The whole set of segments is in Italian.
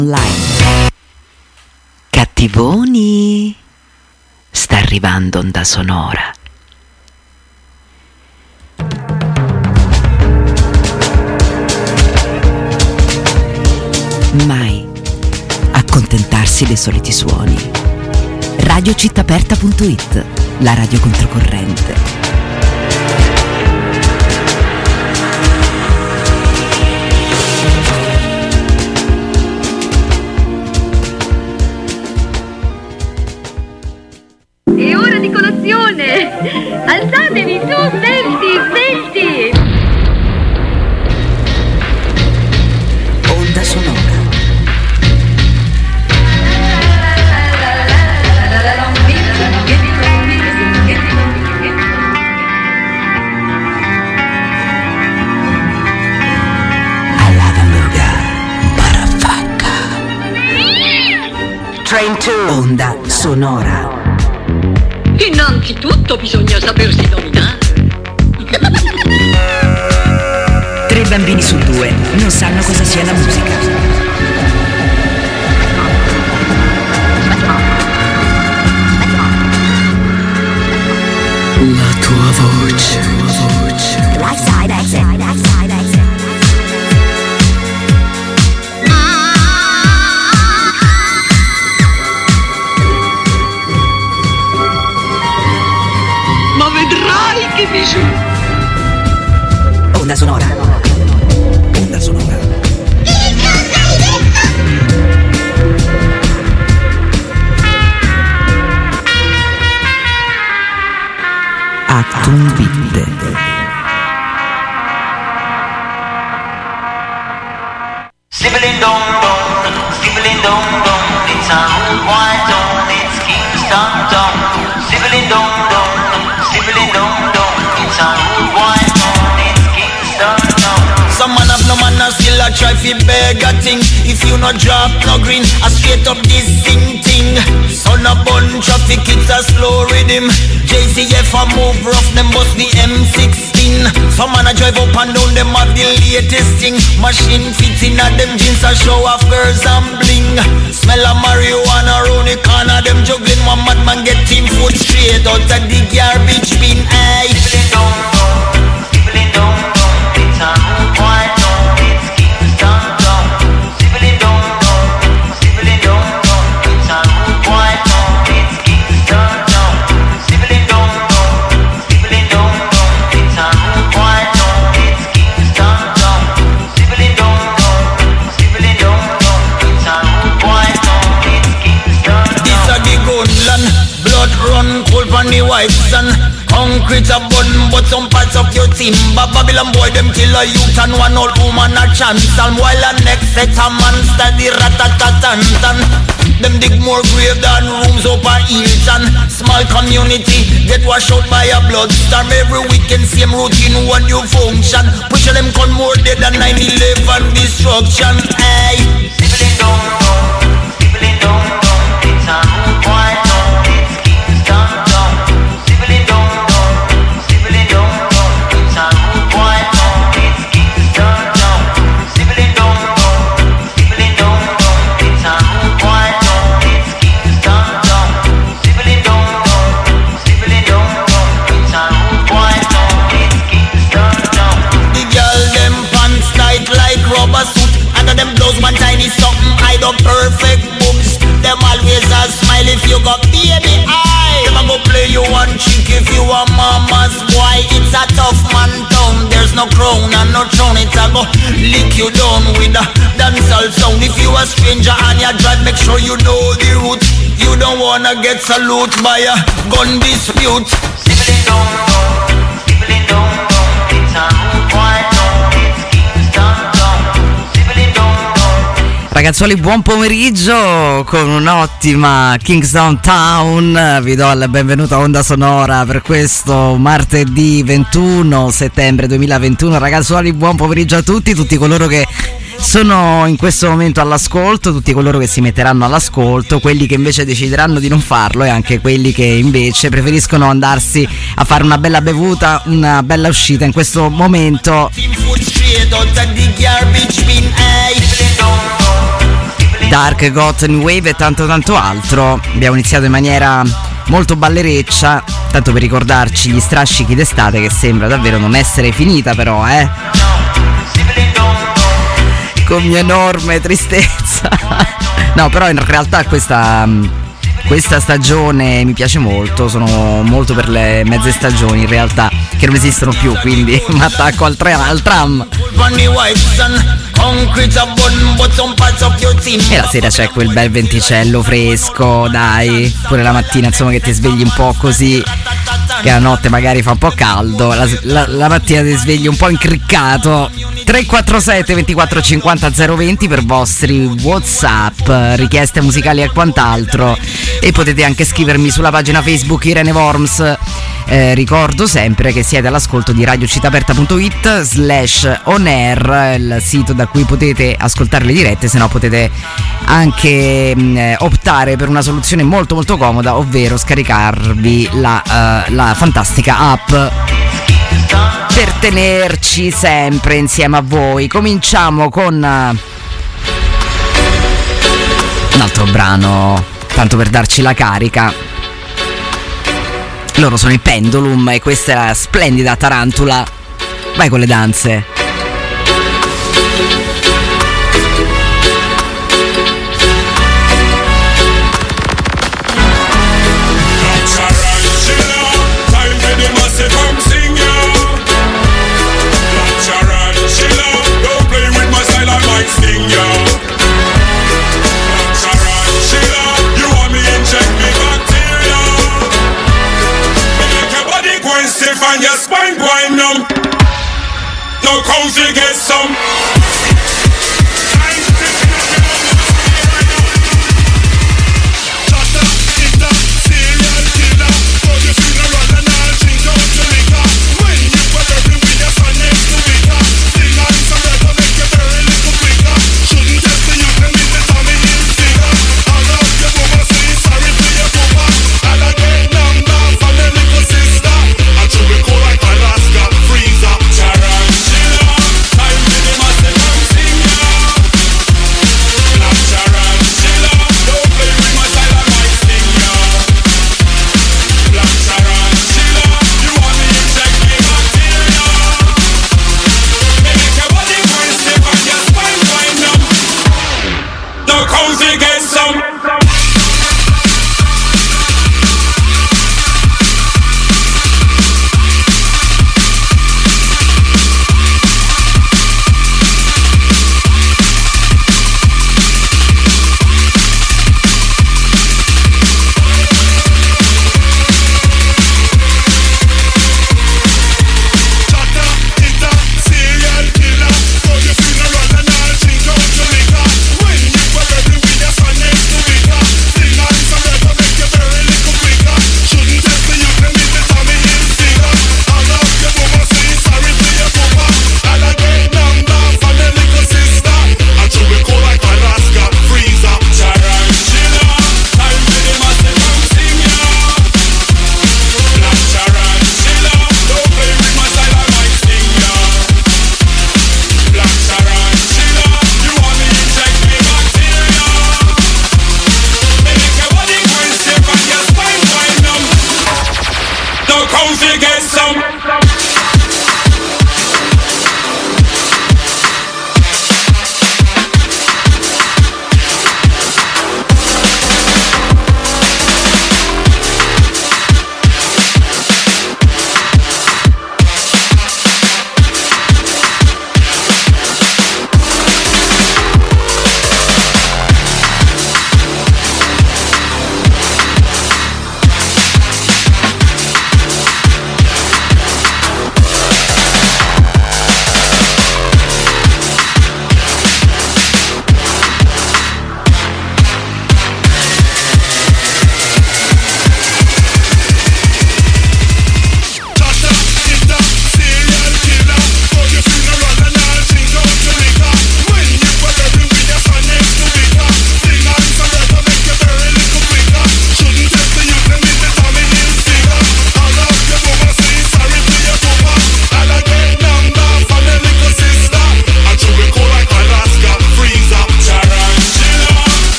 Online. Cattivoni, sta arrivando Onda Sonora. Mai accontentarsi dei soliti suoni. Radiocittaperta.it, la radio controcorrente. È ora di colazione! Alzatevi su, svelti, svelti! Onda Sonora. All'Avaluga, Barafacca. Train 2. Onda Sonora. Innanzitutto bisogna sapersi dominare. 3 bambini su 2 non sanno cosa sia la musica. La tua voce. Right side exit. Ma vedrai che bisù. Onda Sonora. Onda Sonora. Actum Vitae. Stibbling dong dong, stibbling dong dong, it's a old white dong, it's Kingston dong. Stibbling dong dong, stibbling dong dong, it's a old white dong, it's Kingston dong. Some man have no man and still a try fi beg a thing. If you no drop no green, I straight up this thing. Son a bun traffic, it's a slow rhythm. JCF a move rough, them bust the M16. Some man a drive up and down, them have the latest thing. Machine fits in at them jeans a show off girls and bling. Smell of marijuana round the corner, them juggling. One madman get team foot straight out of the garbage bin. Aye. Stibbling dong dong, stibbling dong dong, it's a old white dong, it's Kingston dong. Stibbling dong dong, stibbling dong dong, it's a old white dong, it's Kingston dong. Stibbling dong dong, stibbling dong dong, it's a old white dong, it's Kingston dong. Stibbling dong dong, stibbling dong dong, it's a old white dong, it's Kingston dong. This a the gunland, blood run cold from the white sun. Concrete a bun, but some parts of your team. Babylon boy, them kill a youth and one old woman a chance. And while a next set a man study rat-a-tat-tan-tan. Them dig more grave than rooms up a Hilton. Small community get washed out by a bloodstorm. Every weekend same routine, one new function. Push them con more dead than 9/11 destruction. Aye. Stibbling dong dong, stibbling dong dong, it's a old white dong, it's Kingston dong. Stibbling dong dong, stibbling dong dong, it's a old white dong, it's Kingston dong. Stibbling dong dong, stibbling dong dong, it's a old white dong, it's Kingston dong. Stibbling dong dong, stibbling dong dong, it's a old white dong, it's Kingston dong. The girl them pants tight like rubber suit. Under them blouse one tiny something hide up perfect boobs. Them always a smile if you got baby eye. Them a go play you one chick if you a mama's boy. It's a tough man town. There's no crown and no throne. It's a go lick you down with a dancehall sound. If you a stranger and you drive, make sure you know the route. You don't wanna get salute by a gun dispute. Stibbling dong dong, stibbling dong dong, it's a old white dong, it's Kingston dong. Stibbling dong dong. Ragazzuoli, buon pomeriggio con un'ottima Kingston Town. Vi do la benvenuta a Onda Sonora per questo martedì 21 settembre 2021. Ragazzuoli, buon pomeriggio a tutti coloro che sono in questo momento all'ascolto, tutti coloro che si metteranno all'ascolto, quelli che invece decideranno di non farlo e anche quelli che invece preferiscono andarsi a fare una bella bevuta, una bella uscita in questo momento. Dark, Goth, New Wave e tanto altro. Abbiamo iniziato in maniera molto ballereccia, tanto per ricordarci gli strascichi d'estate, che sembra davvero non essere finita però, con mia enorme tristezza. No, però in realtà questa stagione mi piace molto, sono molto per le mezze stagioni in realtà, che non esistono più, quindi mi attacco al tram. E la sera c'è quel bel venticello fresco, dai, pure la mattina insomma che ti svegli un po' così, che la notte magari fa un po' caldo, la mattina ti svegli un po' incriccato. 347 24 50 020 per vostri WhatsApp, richieste musicali e quant'altro, e potete anche scrivermi sulla pagina Facebook Irene Worms. Ricordo sempre che siete all'ascolto di radiocittaaperta.it/onair, il sito da cui potete ascoltare le dirette, se no potete anche optare per una soluzione molto molto comoda, ovvero scaricarvi la fantastica app per tenerci sempre insieme a voi. Cominciamo con un altro brano, tanto per darci la carica. Loro sono i Pendulum e questa è la splendida Tarantula. Vai con le danze. And your spine going numb. No come to get some.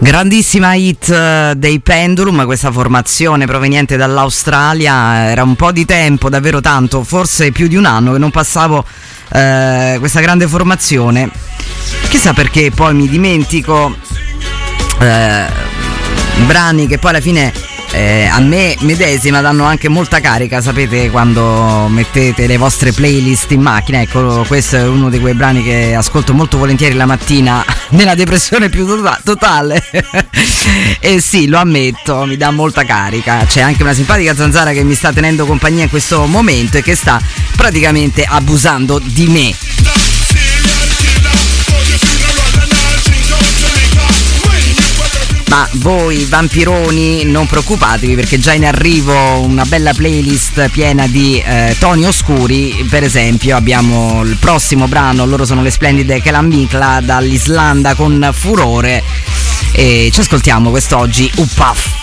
Grandissima hit dei Pendulum, questa formazione proveniente dall'Australia. Era un po' di tempo, davvero tanto, forse più di un anno che non passavo questa grande formazione. Chissà perché poi mi dimentico brani che poi alla fine a me medesima danno anche molta carica, sapete, quando mettete le vostre playlist in macchina. Ecco, questo è uno di quei brani che ascolto molto volentieri la mattina nella depressione più totale e sì, lo ammetto, mi dà molta carica. C'è anche una simpatica zanzara che mi sta tenendo compagnia in questo momento e che sta praticamente abusando di me. Ma voi vampironi non preoccupatevi, perché già in arrivo una bella playlist piena di toni oscuri. Per esempio abbiamo il prossimo brano, loro sono le splendide Kelan Mikla dall'Islanda con Furore, e ci ascoltiamo quest'oggi Upaf.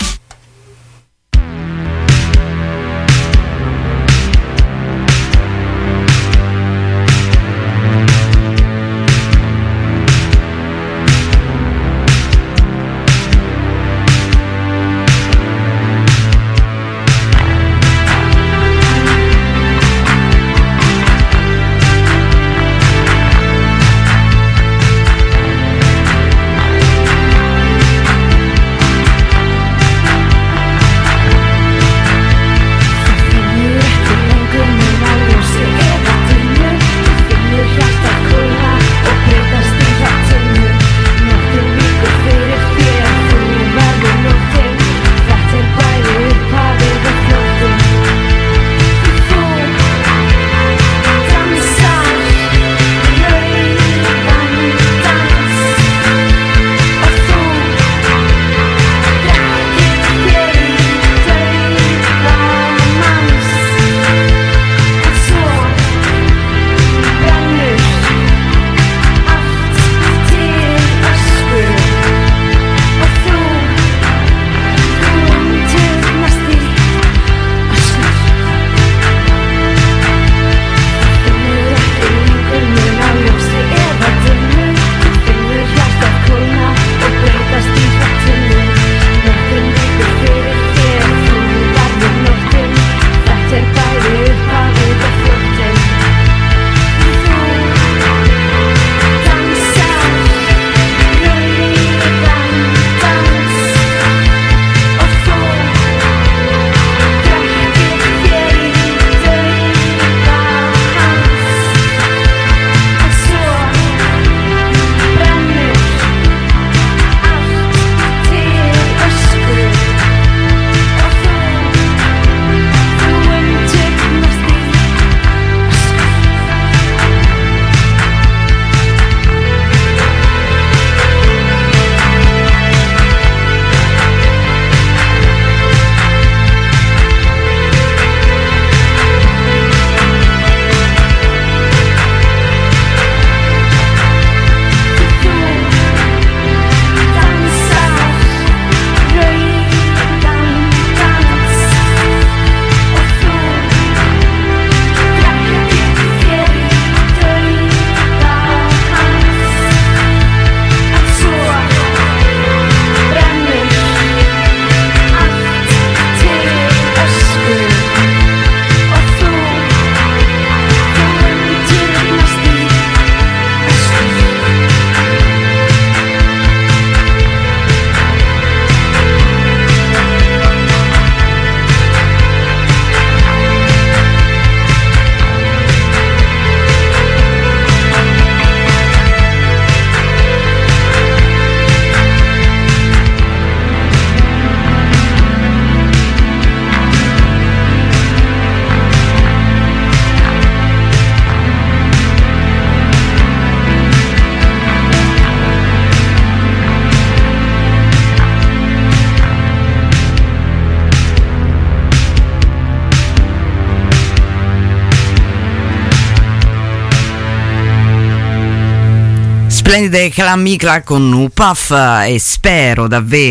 Splendide Kelan Mikla con Upaf, e spero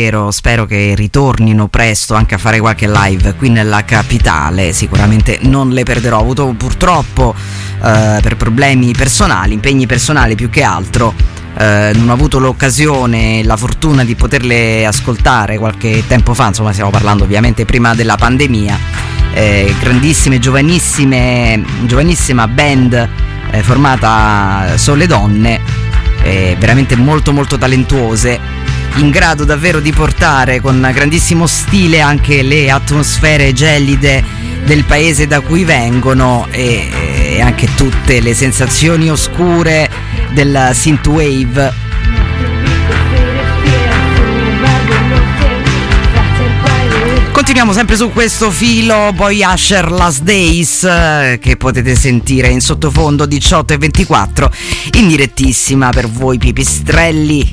che ritornino presto anche a fare qualche live qui nella capitale. Sicuramente non le perderò. Ho avuto purtroppo per problemi personali, impegni personali più che altro, non ho avuto l'occasione, la fortuna di poterle ascoltare qualche tempo fa, insomma stiamo parlando ovviamente prima della pandemia. Grandissime, giovanissima band formata Sole Donne, veramente molto molto talentuose, in grado davvero di portare con grandissimo stile anche le atmosfere gelide del paese da cui vengono e anche tutte le sensazioni oscure del synthwave. Continuiamo sempre su questo filo, poi Usher Last Days, che potete sentire in sottofondo 18:24 in direttissima per voi pipistrelli.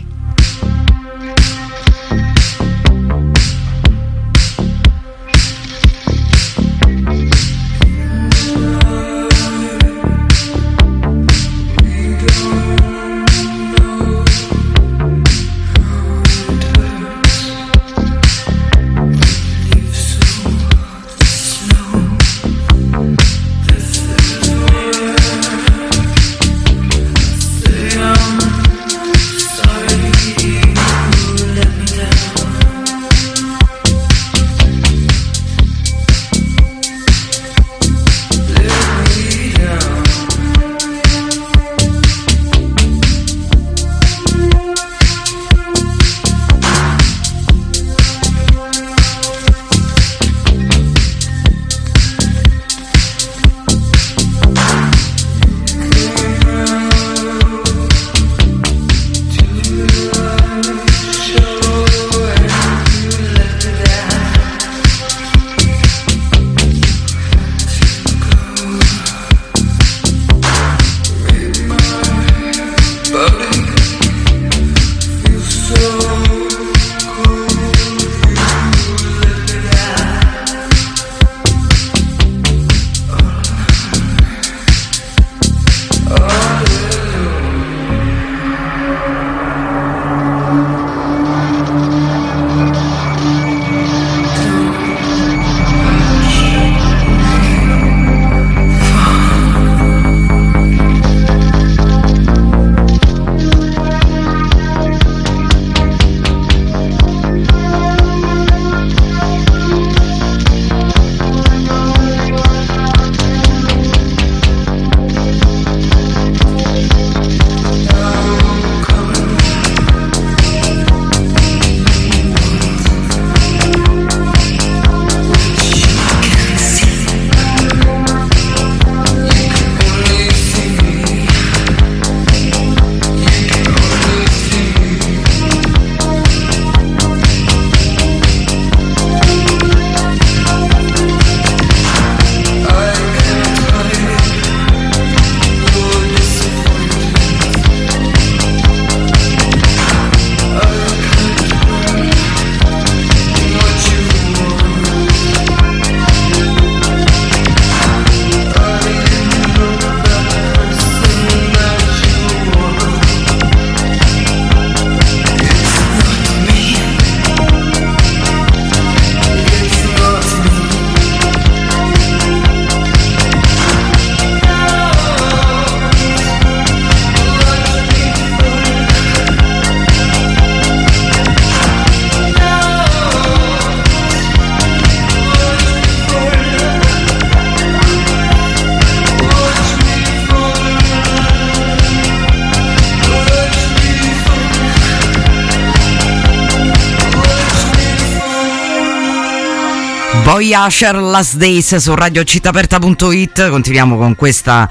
Poi Usher Last Days su radiocittaaperta.it. Continuiamo con questa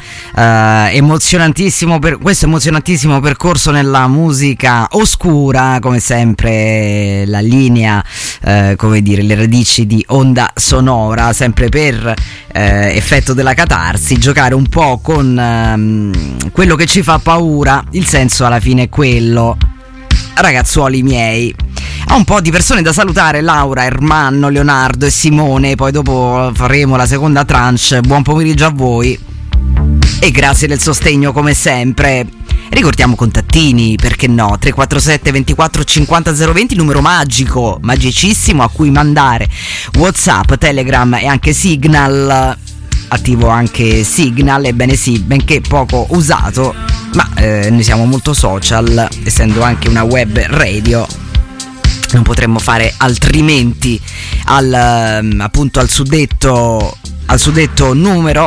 questo emozionantissimo percorso nella musica oscura, come sempre la linea, come dire, le radici di Onda Sonora, sempre per effetto della catarsi, giocare un po' con quello che ci fa paura. Il senso alla fine è quello, ragazzuoli miei. Ho un po' di persone da salutare: Laura, Ermanno, Leonardo e Simone. Poi dopo faremo la seconda tranche. Buon pomeriggio a voi e grazie del sostegno come sempre. Ricordiamo contattini, perché no, 347 24 50 020, numero magico, magicissimo, a cui mandare WhatsApp, Telegram e anche Signal. Attivo anche Signal, ebbene sì, benché poco usato, ma noi siamo molto social, essendo anche una web radio. Non potremmo fare altrimenti appunto al suddetto numero,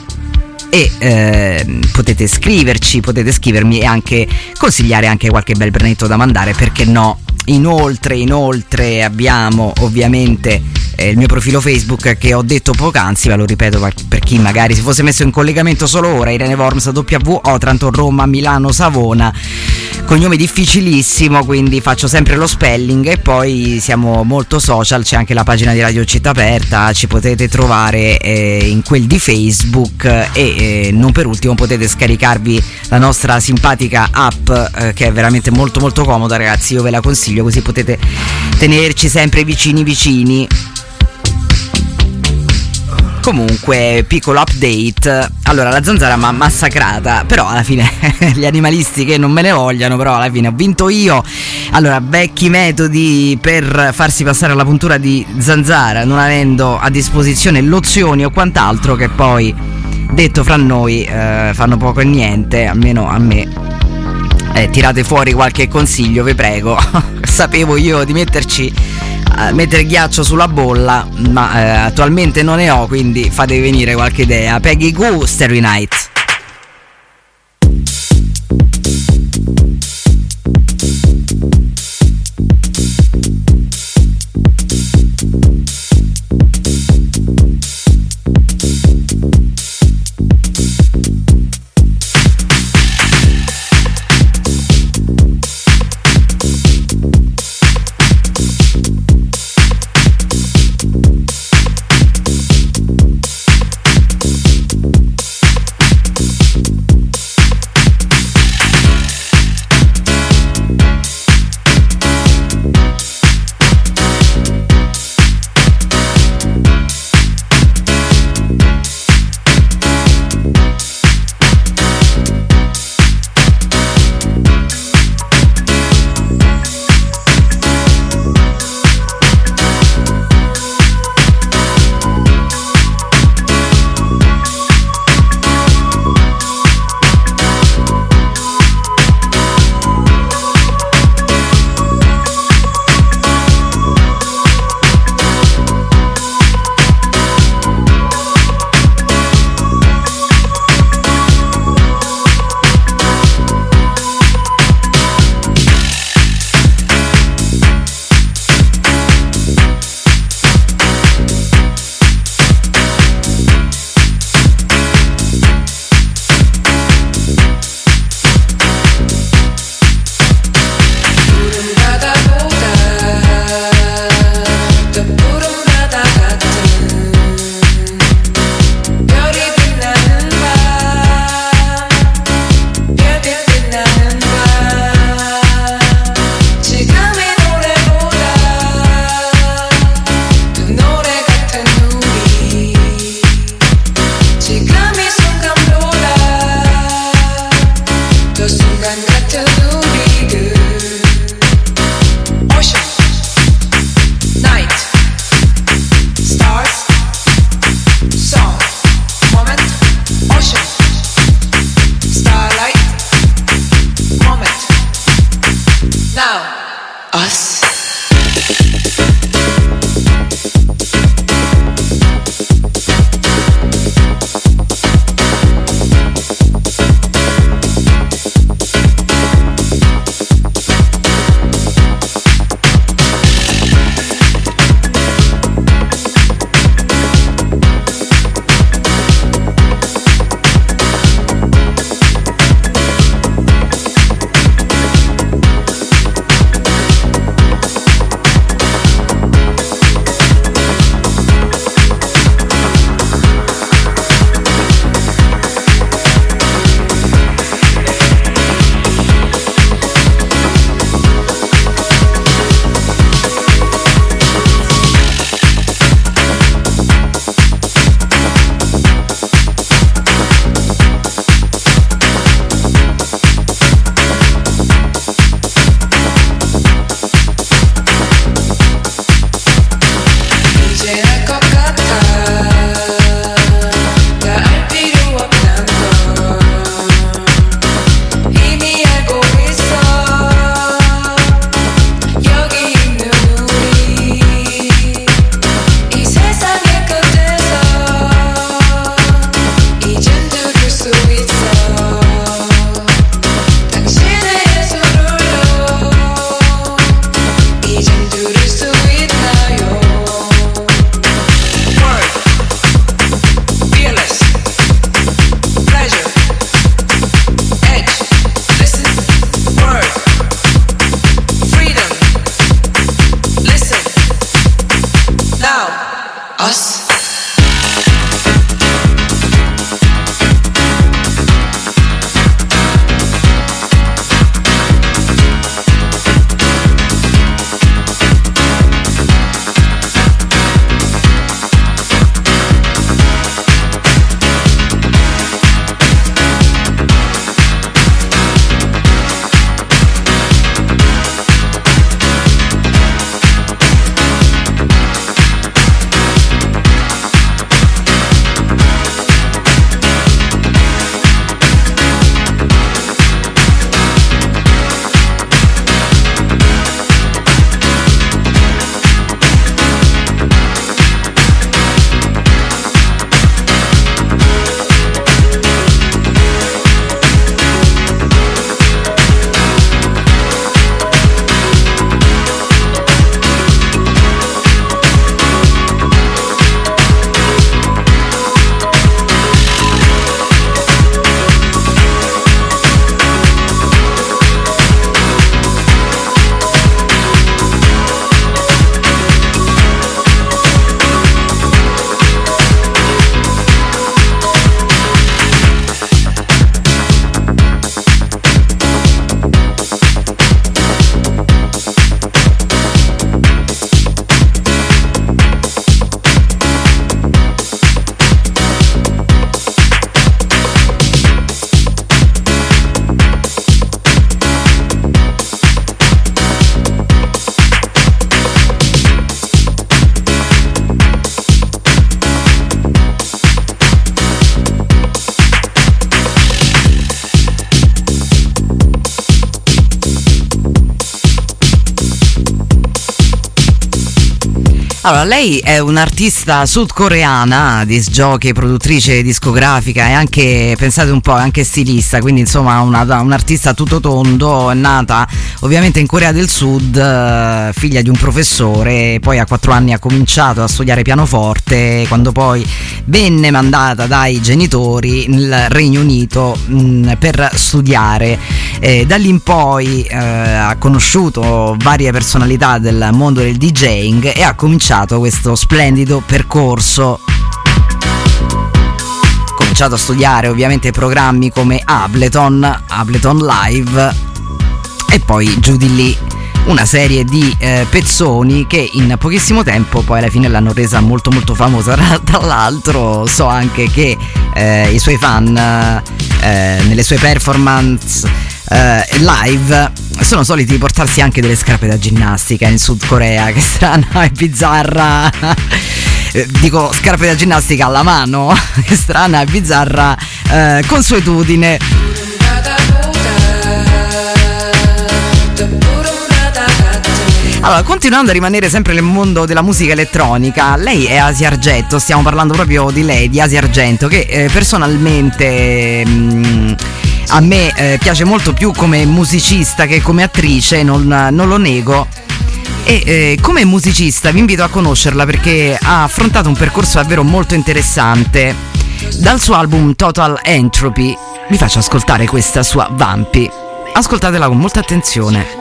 e potete scrivermi e anche consigliare anche qualche bel brano da mandare, perché no. Inoltre abbiamo ovviamente il mio profilo Facebook che ho detto poc'anzi, ma lo ripeto per chi magari si fosse messo in collegamento solo ora: Irene Worms, W Otranto, Roma, Milano, Savona, cognome difficilissimo, quindi faccio sempre lo spelling. E poi siamo molto social, c'è anche la pagina di Radio Città Aperta, ci potete trovare in quel di Facebook, e non per ultimo potete scaricarvi la nostra simpatica app che è veramente molto molto comoda, ragazzi, io ve la consiglio, così potete tenerci sempre vicini. Comunque, piccolo update. Allora, la zanzara mi ha massacrata, però alla fine gli animalisti che non me ne vogliano, però alla fine ho vinto io. Allora, vecchi metodi per farsi passare alla puntura di zanzara, non avendo a disposizione lozioni o quant'altro, che poi, detto fra noi, fanno poco e niente, almeno a me. Tirate fuori qualche consiglio, vi prego. Sapevo io di mettere ghiaccio sulla bolla, ma attualmente non ne ho, quindi fatevi venire qualche idea. Peggy Goo, Starry Night. Allora, lei è un'artista sudcoreana, disc jockey, produttrice discografica e anche, pensate un po', anche stilista, quindi insomma un'artista tutto tondo, è nata ovviamente in Corea del Sud, figlia di un professore, poi a 4 anni ha cominciato a studiare pianoforte, quando poi venne mandata dai genitori nel Regno Unito per studiare. Da lì in poi ha conosciuto varie personalità del mondo del DJing e ha cominciato questo splendido percorso. Ha cominciato a studiare ovviamente programmi come Ableton Live e poi giù di lì una serie di pezzoni che in pochissimo tempo poi alla fine l'hanno resa molto molto famosa. Tra l'altro so anche che i suoi fan nelle sue performance live sono soliti portarsi anche delle scarpe da ginnastica in Sud Corea, che strana e bizzarra dico scarpe da ginnastica alla mano, che strana e bizzarra consuetudine. Allora, continuando a rimanere sempre nel mondo della musica elettronica, lei è Asia Argento, stiamo parlando proprio di lei, di Asia Argento, che personalmente a me piace molto più come musicista che come attrice, non lo nego. E come musicista vi invito a conoscerla perché ha affrontato un percorso davvero molto interessante. Dal suo album Total Entropy vi faccio ascoltare questa sua Vampy. Ascoltatela con molta attenzione.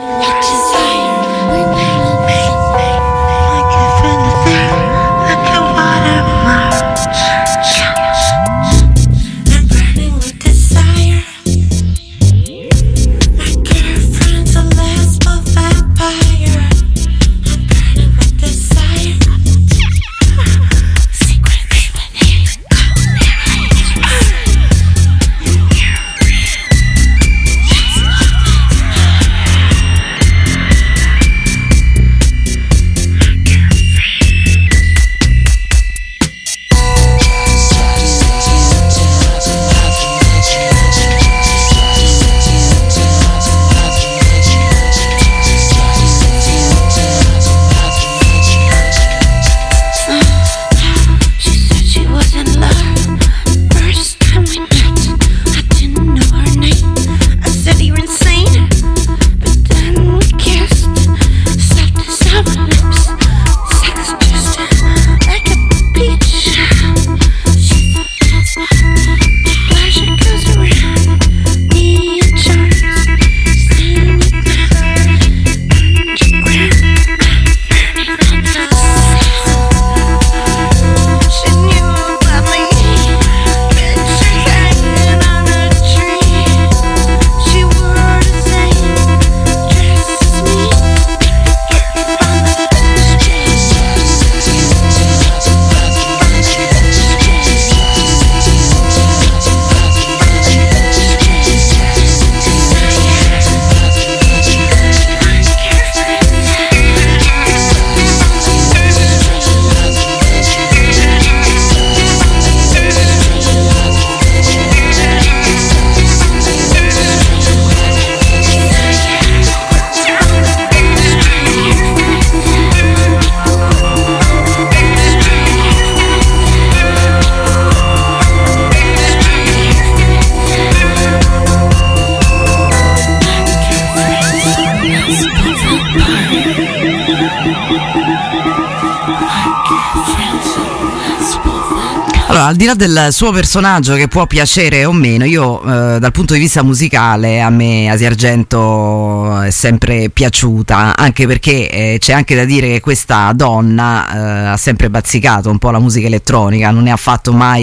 Allora, al di là del suo personaggio che può piacere o meno, io dal punto di vista musicale a me Asia Argento è sempre piaciuta, anche perché c'è anche da dire che questa donna ha sempre bazzicato un po' la musica elettronica, non ne ha fatto mai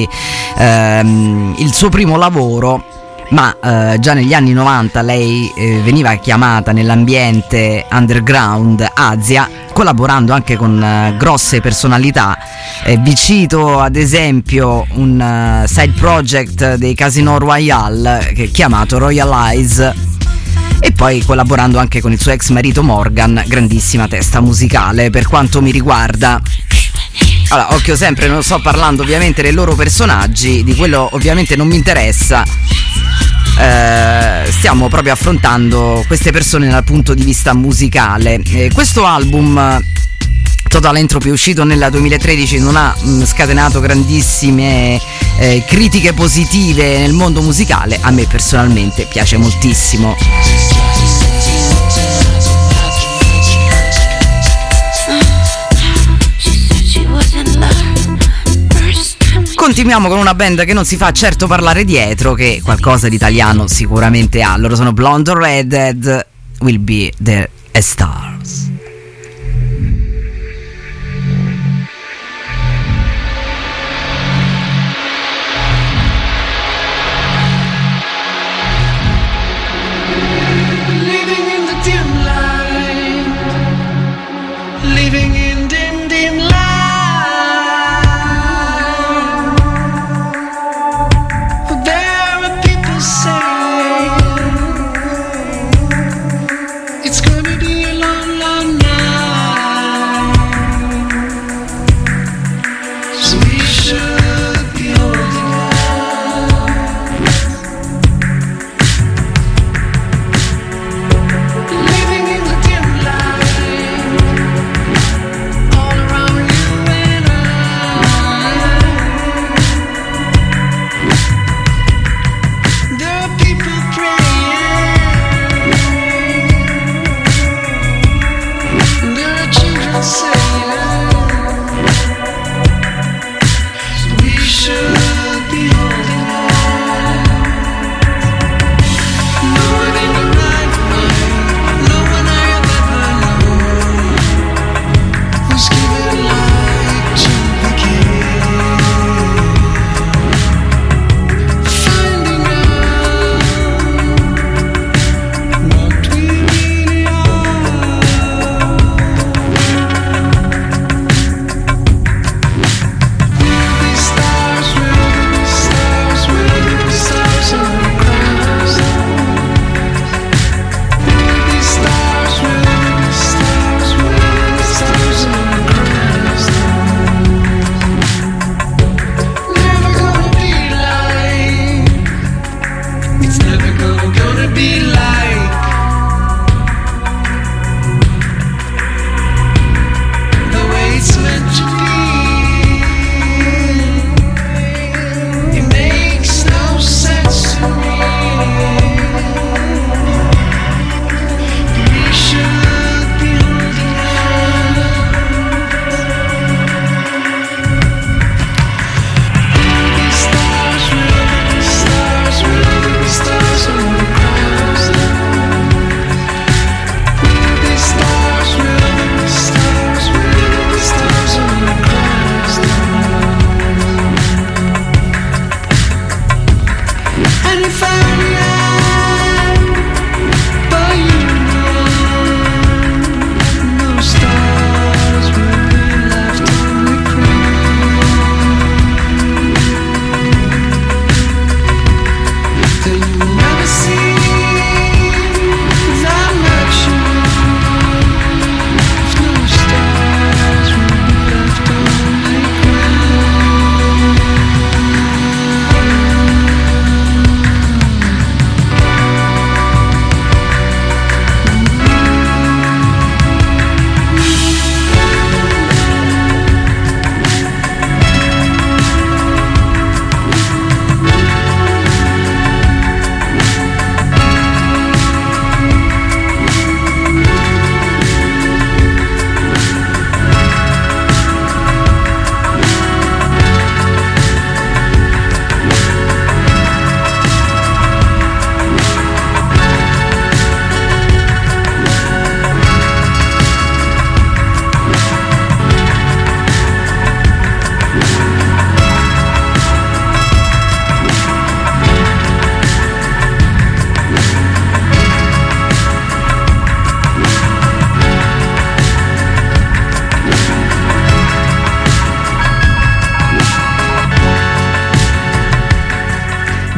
il suo primo lavoro. Ma già negli anni 90 lei veniva chiamata nell'ambiente underground Asia, collaborando anche con grosse personalità. Vi cito ad esempio un side project dei Casino Royale chiamato Royalize, e poi collaborando anche con il suo ex marito Morgan, grandissima testa musicale per quanto mi riguarda. Allora, occhio sempre, non sto parlando ovviamente dei loro personaggi, di quello ovviamente non mi interessa. Stiamo proprio affrontando queste persone dal punto di vista musicale. Questo album Total Entropy, uscito nel 2013, non ha scatenato grandissime critiche positive nel mondo musicale. A me personalmente piace moltissimo. Continuiamo con una band che non si fa certo parlare dietro, che qualcosa di italiano sicuramente ha. Loro sono Blonde Redhead, Will Be There as Stars.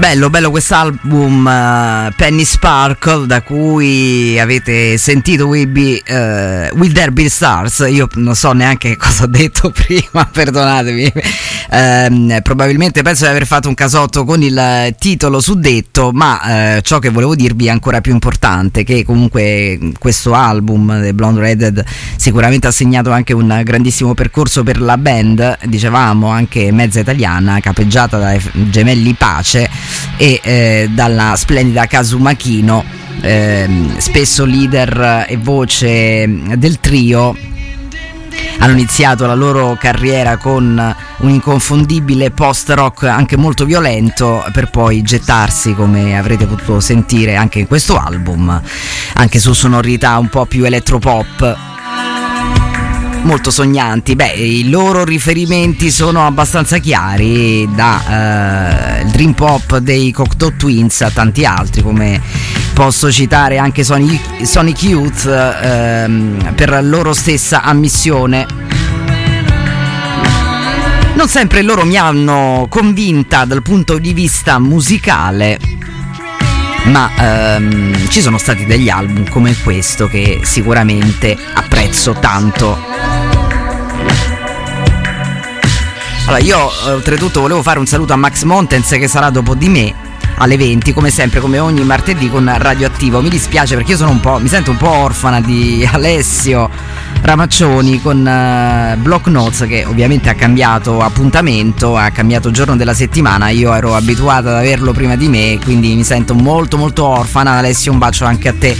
Bello quest'album Penny Sparkle, da cui avete sentito Will There Be Stars. Io non so neanche cosa ho detto prima, perdonatemi. Probabilmente penso di aver fatto un casotto con il titolo suddetto, ma ciò che volevo dirvi è ancora più importante, che comunque questo album The Blonde Redhead sicuramente ha segnato anche un grandissimo percorso per la band, dicevamo anche mezza italiana, capeggiata dai gemelli Pace e dalla splendida Kazuma Kino, spesso leader e voce del trio. Hanno iniziato la loro carriera con un inconfondibile post-rock anche molto violento, per poi gettarsi, come avrete potuto sentire anche in questo album, anche su sonorità un po' più elettropop, molto sognanti. I loro riferimenti sono abbastanza chiari, da il dream pop dei Cocteau Twins a tanti altri, come posso citare anche Sonic Youth, per loro stessa ammissione. Non sempre loro mi hanno convinta dal punto di vista musicale, ma ci sono stati degli album come questo che sicuramente apprezzo tanto. Allora, io oltretutto volevo fare un saluto a Max Montens, che sarà dopo di me alle 20, come sempre, come ogni martedì, con Radioattivo. Mi dispiace perché io mi sento un po' orfana di Alessio Ramaccioni con Block Notes, che ovviamente ha cambiato appuntamento, ha cambiato giorno della settimana. Io ero abituata ad averlo prima di me, quindi mi sento molto molto orfana. Alessio, un bacio anche a te.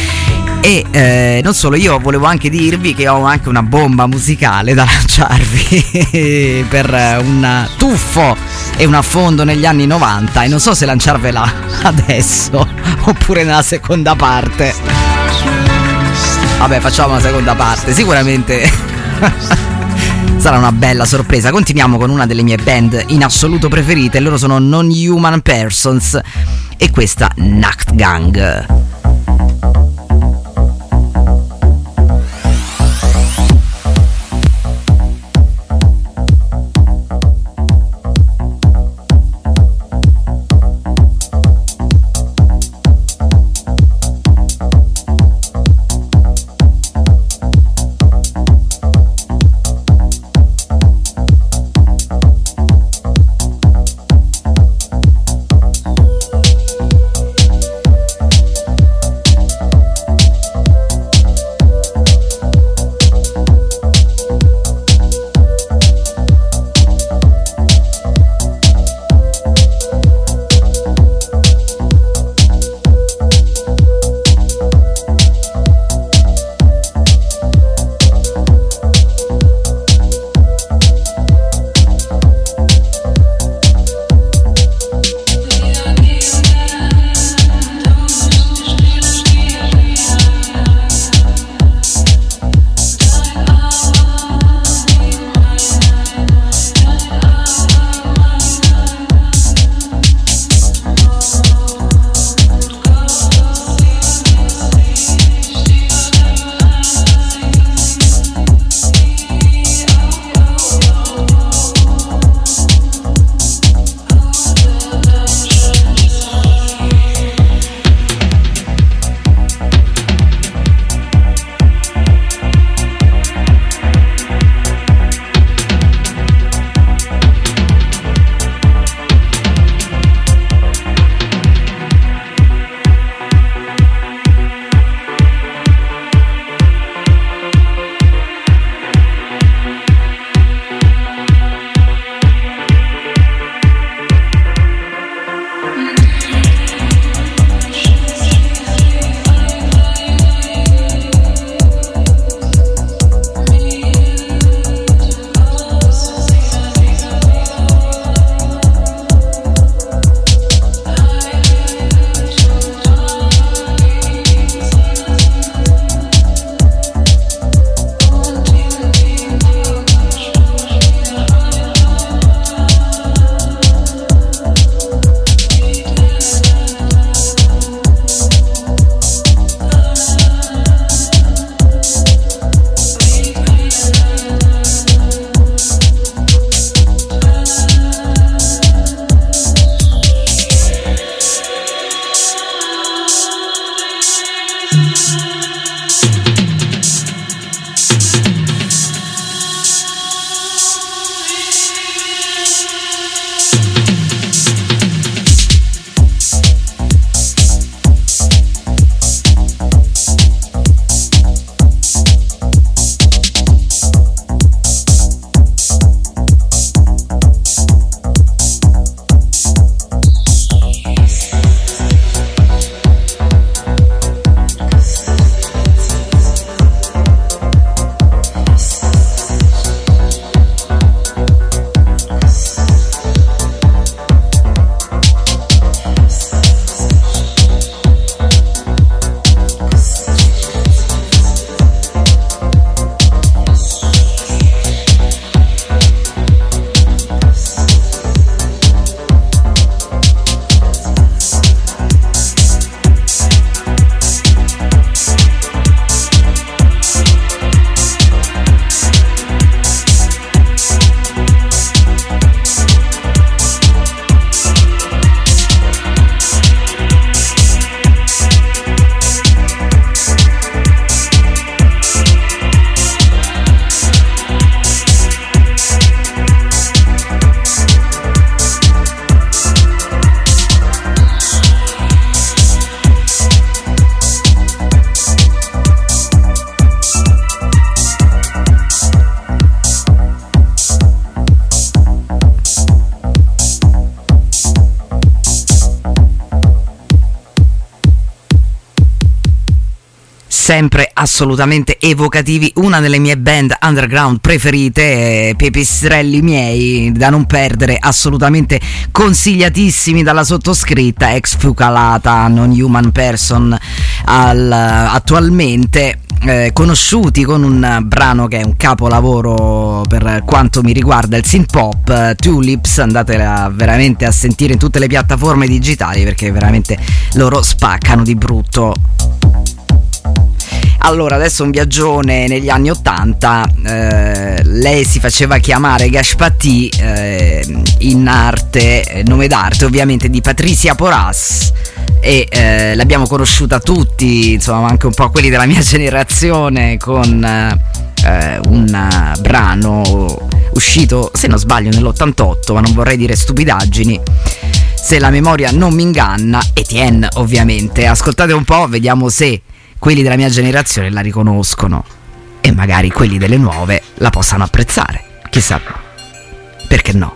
E non solo, io volevo anche dirvi che ho anche una bomba musicale da lanciarvi per un tuffo e un affondo negli anni 90, e non so se lanciarvela adesso oppure nella seconda parte. Vabbè, facciamo la seconda parte, sicuramente sarà una bella sorpresa. Continuiamo con una delle mie band in assoluto preferite, loro sono Non-Human Persons e questa Nacht Gang. sempre assolutamente evocativi. Una delle mie band underground preferite, Pipistrelli miei, da non perdere, assolutamente consigliatissimi dalla sottoscritta, ex Fucalata, Non Human Person attualmente. Conosciuti con un brano che è un capolavoro per quanto mi riguarda, il synth pop, Tulips. Andatela veramente a sentire in tutte le piattaforme digitali perché veramente loro spaccano di brutto. Allora, adesso un viaggione negli anni 80. Lei si faceva chiamare Gashpati, in arte, nome d'arte ovviamente di Patricia Porras, e l'abbiamo conosciuta tutti, insomma anche un po' quelli della mia generazione, con un brano uscito, se non sbaglio, nell'88, ma non vorrei dire stupidaggini se la memoria non mi inganna. Etienne, ovviamente. Ascoltate un po', vediamo se quelli della mia generazione la riconoscono e magari quelli delle nuove la possano apprezzare, chissà, perché no.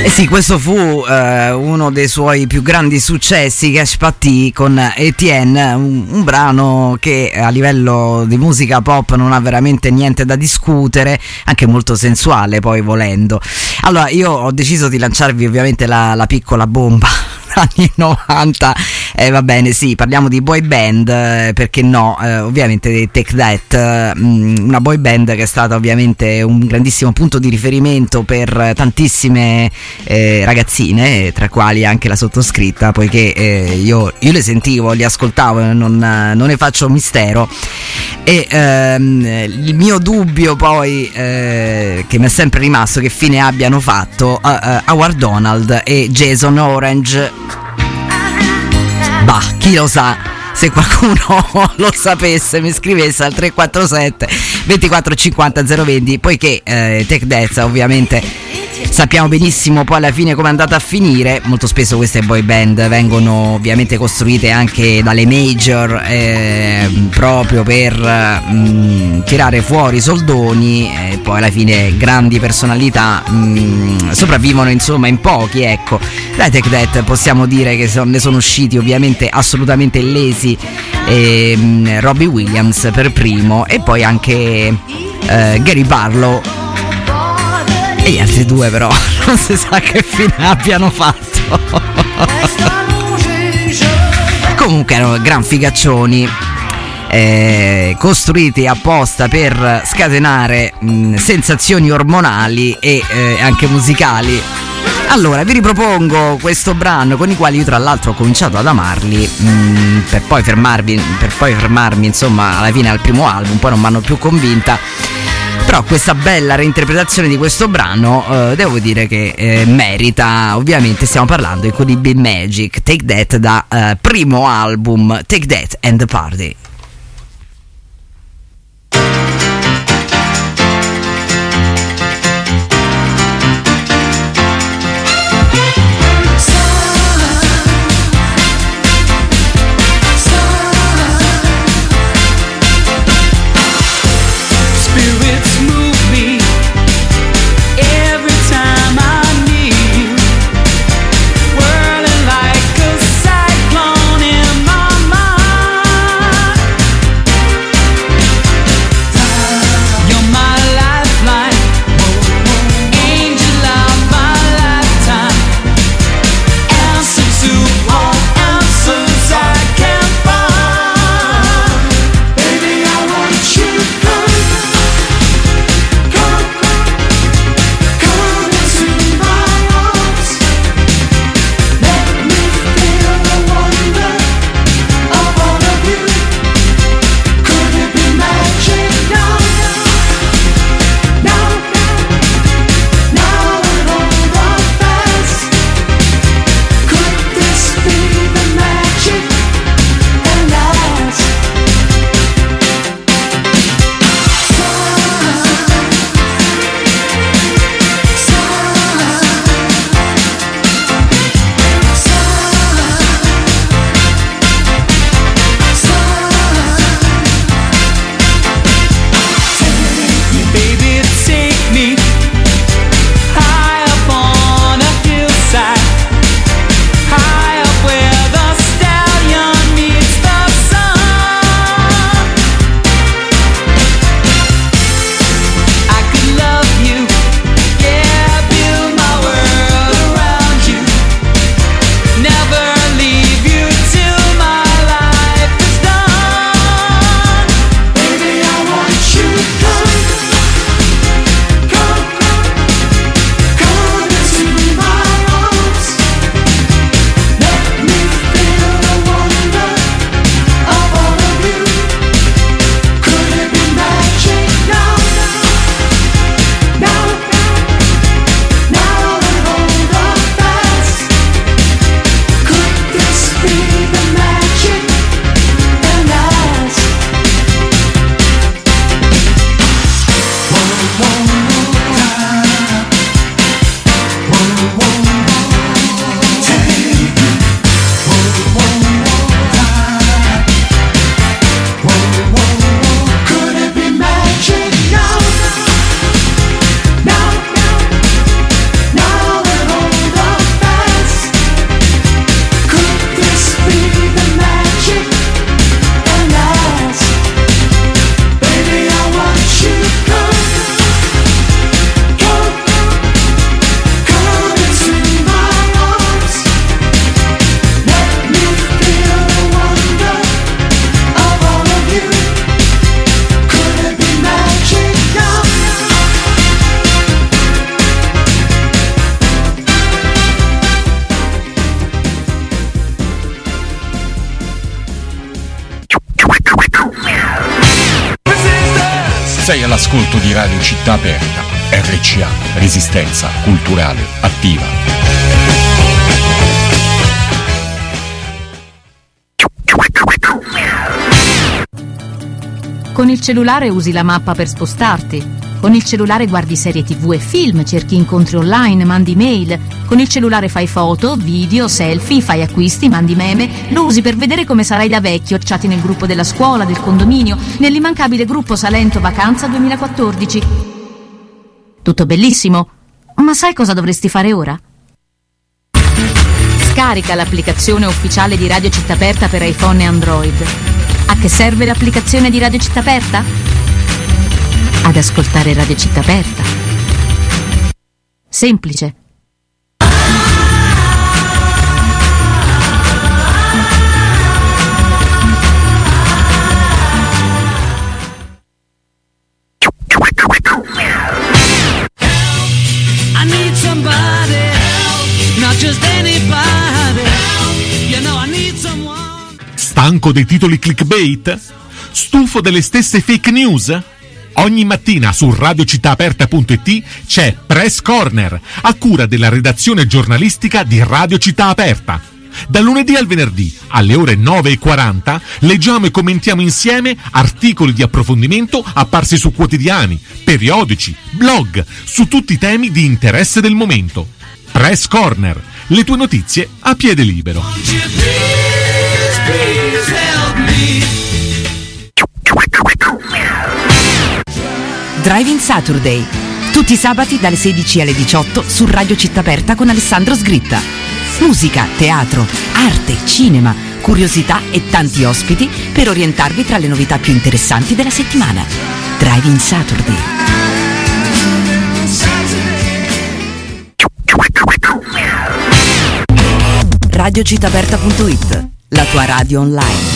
Sì, questo fu uno dei suoi più grandi successi, Cash Paty con Etienne, un brano che a livello di musica pop non ha veramente niente da discutere, anche molto sensuale poi volendo. Allora io ho deciso di lanciarvi ovviamente la piccola bomba anni 90, va bene, sì, parliamo di boy band, perché no, ovviamente dei Take That, una boy band che è stata ovviamente un grandissimo punto di riferimento per tantissime ragazzine, tra quali anche la sottoscritta, poiché io le sentivo, li ascoltavo, non ne faccio mistero. E il mio dubbio poi che mi è sempre rimasto, che fine abbiano fatto Howard Donald e Jason Orange. Bah, chi lo sa, se qualcuno lo sapesse mi scrivesse al 347 24 50 020, poiché Take That ovviamente sappiamo benissimo poi alla fine come è andata a finire. Molto spesso queste boy band vengono ovviamente costruite anche dalle major proprio per tirare fuori soldoni, e poi alla fine grandi personalità sopravvivono insomma in pochi, ecco. Dai Take That possiamo dire che ne sono usciti ovviamente assolutamente illesi, Robbie Williams per primo, e poi anche Gary Barlow, e gli altri due però non si sa che fine abbiano fatto. Comunque erano gran figaccioni, costruiti apposta per scatenare sensazioni ormonali e anche musicali. Allora vi ripropongo questo brano, con i quali io tra l'altro ho cominciato ad amarli, per poi fermarmi insomma alla fine al primo album, poi non mi hanno più convinta. Però questa bella reinterpretazione di questo brano devo dire che merita. Ovviamente stiamo parlando di Could It Be Magic, Take That, da primo album Take That and the Party. Whirling like a cyclone in my mind. all'ascolto di Radio Città Aperta. RCA, Resistenza Culturale Attiva. Con il cellulare usi la mappa per spostarti. Con il cellulare guardi serie TV e film, cerchi incontri online, mandi mail. Con il cellulare fai foto, video, selfie, fai acquisti, mandi meme. Lo usi per vedere come sarai da vecchio, chatti nel gruppo della scuola, del condominio, nell'immancabile gruppo Salento Vacanza 2014. Tutto bellissimo, ma sai cosa dovresti fare ora? Scarica l'applicazione ufficiale di Radio Città Aperta per iPhone e Android. A che serve l'applicazione di Radio Città Aperta? Ad ascoltare Radio Città Aperta. Semplice. I need somebody help, not just anybody help. You know I need someone. Stanco dei titoli clickbait? Stufo delle stesse fake news? Ogni mattina su radiocittaaperta.it c'è Press Corner, a cura della redazione giornalistica di Radio Città Aperta. Dal lunedì al venerdì, alle ore 9:40, leggiamo e commentiamo insieme articoli di approfondimento apparsi su quotidiani, periodici, blog, su tutti i temi di interesse del momento. Press Corner, le tue notizie a piede libero. Driving Saturday, tutti i sabati dalle 16 alle 18 su Radio Città Aperta con Alessandro Sgritta. Musica, teatro, arte, cinema, curiosità e tanti ospiti per orientarvi tra le novità più interessanti della settimana. Driving Saturday. RadioCittàAperta.it, la tua radio online.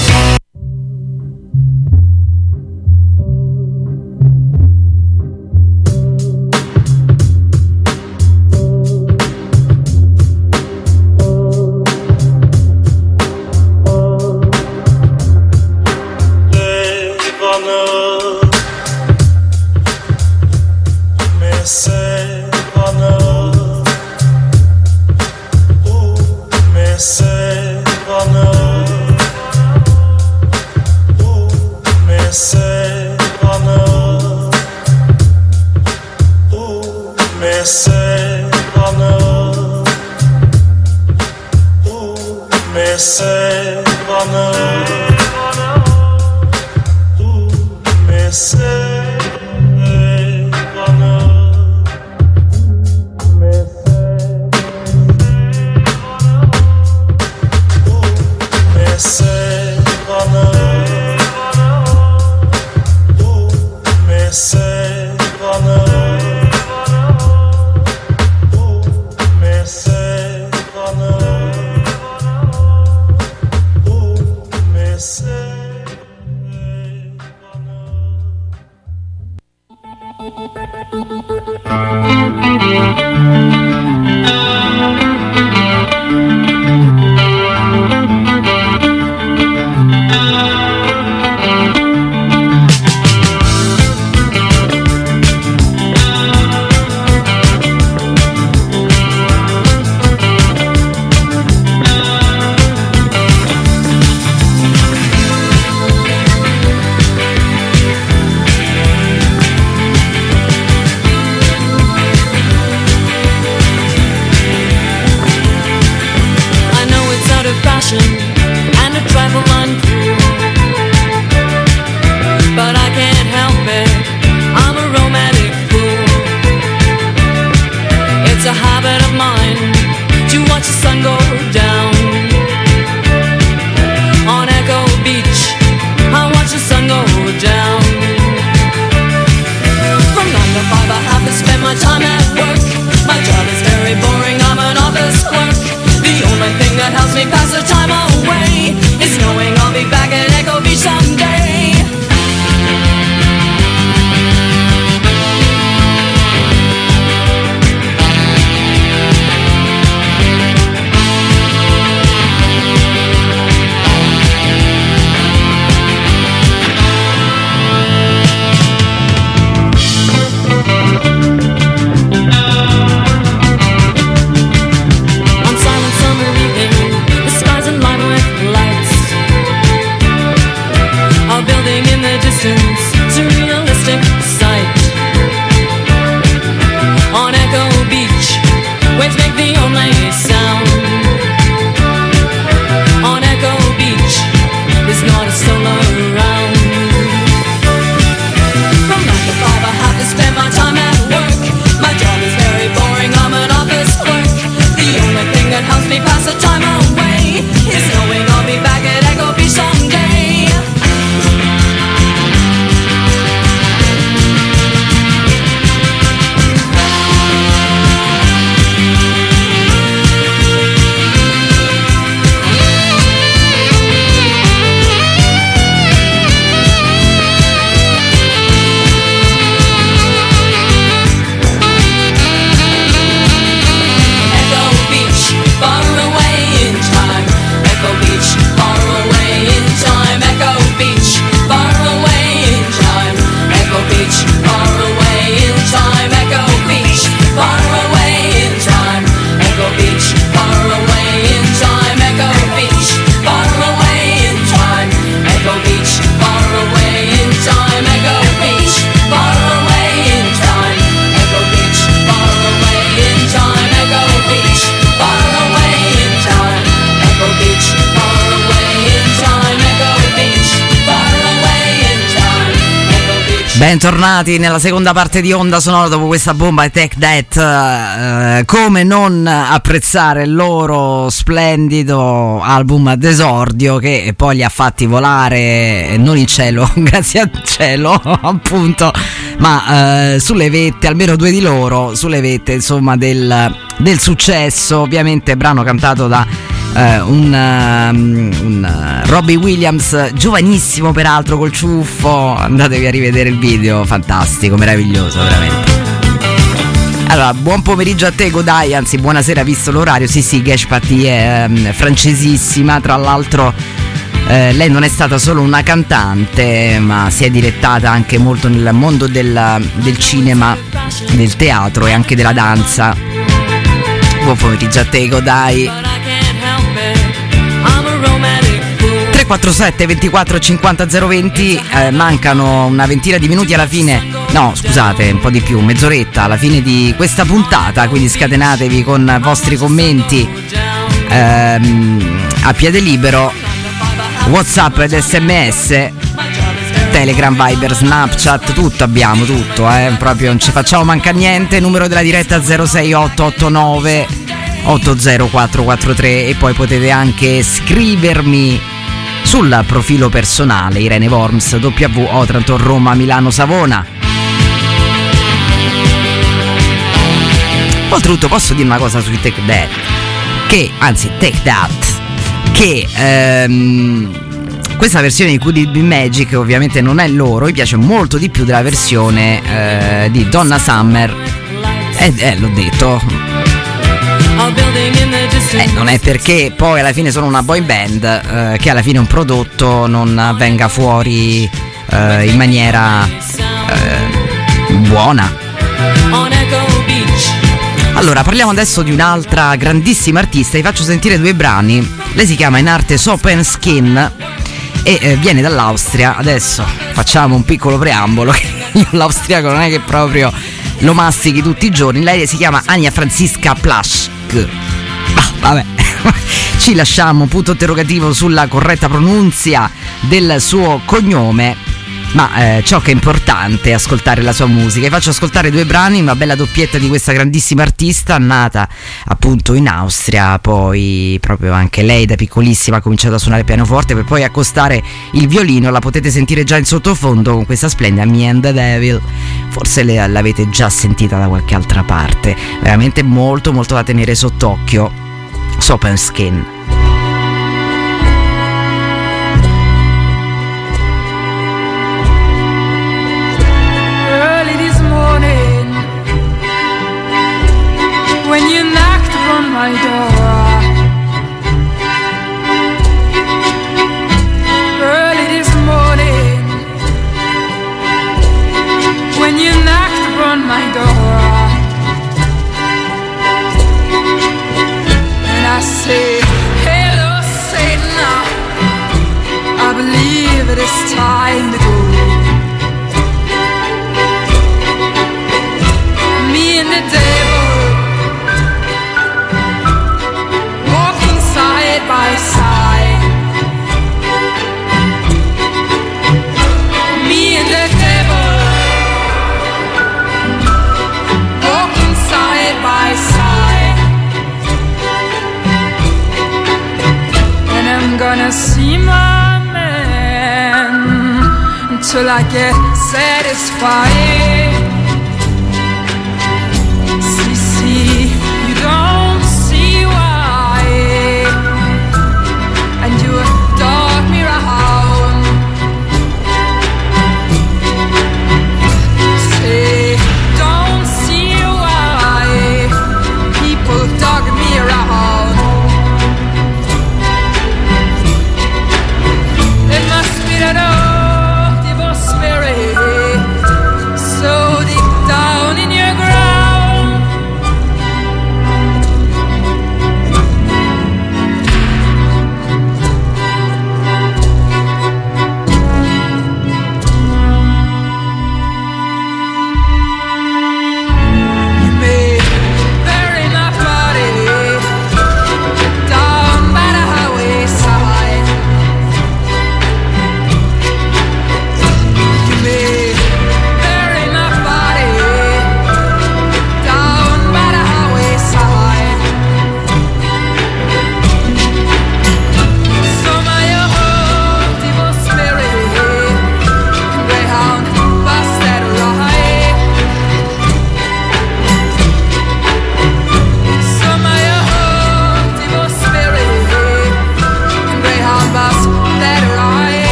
Bentornati nella seconda parte di Onda Sonora dopo questa bomba di Take That. Come non apprezzare il loro splendido album d'esordio che poi li ha fatti volare non in cielo, grazie al cielo appunto, ma sulle vette, almeno due di loro, sulle vette insomma del successo. Ovviamente brano cantato da un Robbie Williams giovanissimo peraltro col ciuffo. Andatevi a rivedere il video, fantastico, meraviglioso veramente. Allora, buon pomeriggio a te Godai, anzi buonasera visto l'orario. Sì, Gash Patti è francesissima, tra l'altro lei non è stata solo una cantante ma si è dilettata anche molto nel mondo del cinema, del teatro e anche della danza. Buon pomeriggio a te Godai. 347 24 50 020, mancano una ventina di minuti alla fine, no scusate un po' di più, mezz'oretta alla fine di questa puntata, quindi scatenatevi con vostri commenti a piede libero, WhatsApp ed SMS, Telegram, Viber, Snapchat, tutto abbiamo, tutto, proprio non ci facciamo mancare niente. Numero della diretta 06889 80443 e poi potete anche scrivermi sul profilo personale Irene Worms WO Otranto Roma Milano Savona. Oltretutto posso dire una cosa sui Take That, che questa versione di Could It Be Magic ovviamente non è loro, mi piace molto di più della versione di Donna Summer, l'ho detto. Non è perché poi alla fine sono una boy band che alla fine un prodotto non venga fuori in maniera buona. Allora parliamo adesso di un'altra grandissima artista, vi faccio sentire due brani. Lei si chiama in arte Sopen Skin e viene dall'Austria. Adesso facciamo un piccolo preambolo, io l'austriaco non è che proprio lo mastichi tutti i giorni. Lei si chiama Anja Franziska Plaschk. Vabbè, ci lasciamo punto interrogativo sulla corretta pronunzia del suo cognome, ma ciò che è importante è ascoltare la sua musica. Vi faccio ascoltare due brani, una bella doppietta di questa grandissima artista nata appunto in Austria, poi proprio anche lei da piccolissima ha cominciato a suonare pianoforte per poi accostare il violino. La potete sentire già in sottofondo con questa splendida Me and the Devil, forse l'avete già sentita da qualche altra parte, veramente molto molto da tenere sott'occhio. Sopen Skin. Early this morning, when you knocked upon my door, early this morning, when you knocked upon my door, I say, hello Satan, I believe it is time to go. Me and the devil walking side by side. Me and the devil walking side by side. I'm gonna see my man until I get satisfied. See, you don't see why, and you dog me around. Say, don't see why people dog me around. It must be that old evil spirit, so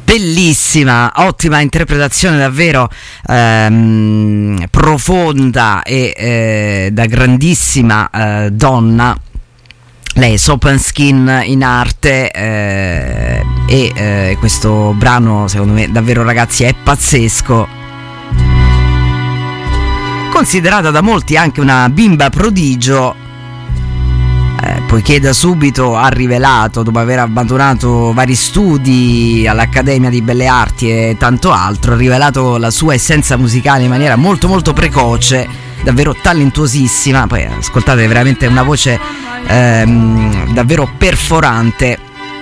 bellissima, ottima interpretazione, davvero profonda e da grandissima donna. Lei è Soap & Skin in arte e questo brano secondo me davvero, ragazzi, è pazzesco. Considerata da molti anche una bimba prodigio, poiché da subito ha rivelato, dopo aver abbandonato vari studi all'Accademia di Belle Arti e tanto altro, ha rivelato la sua essenza musicale in maniera molto molto precoce, davvero talentuosissima. Poi ascoltate, veramente una voce davvero perforante.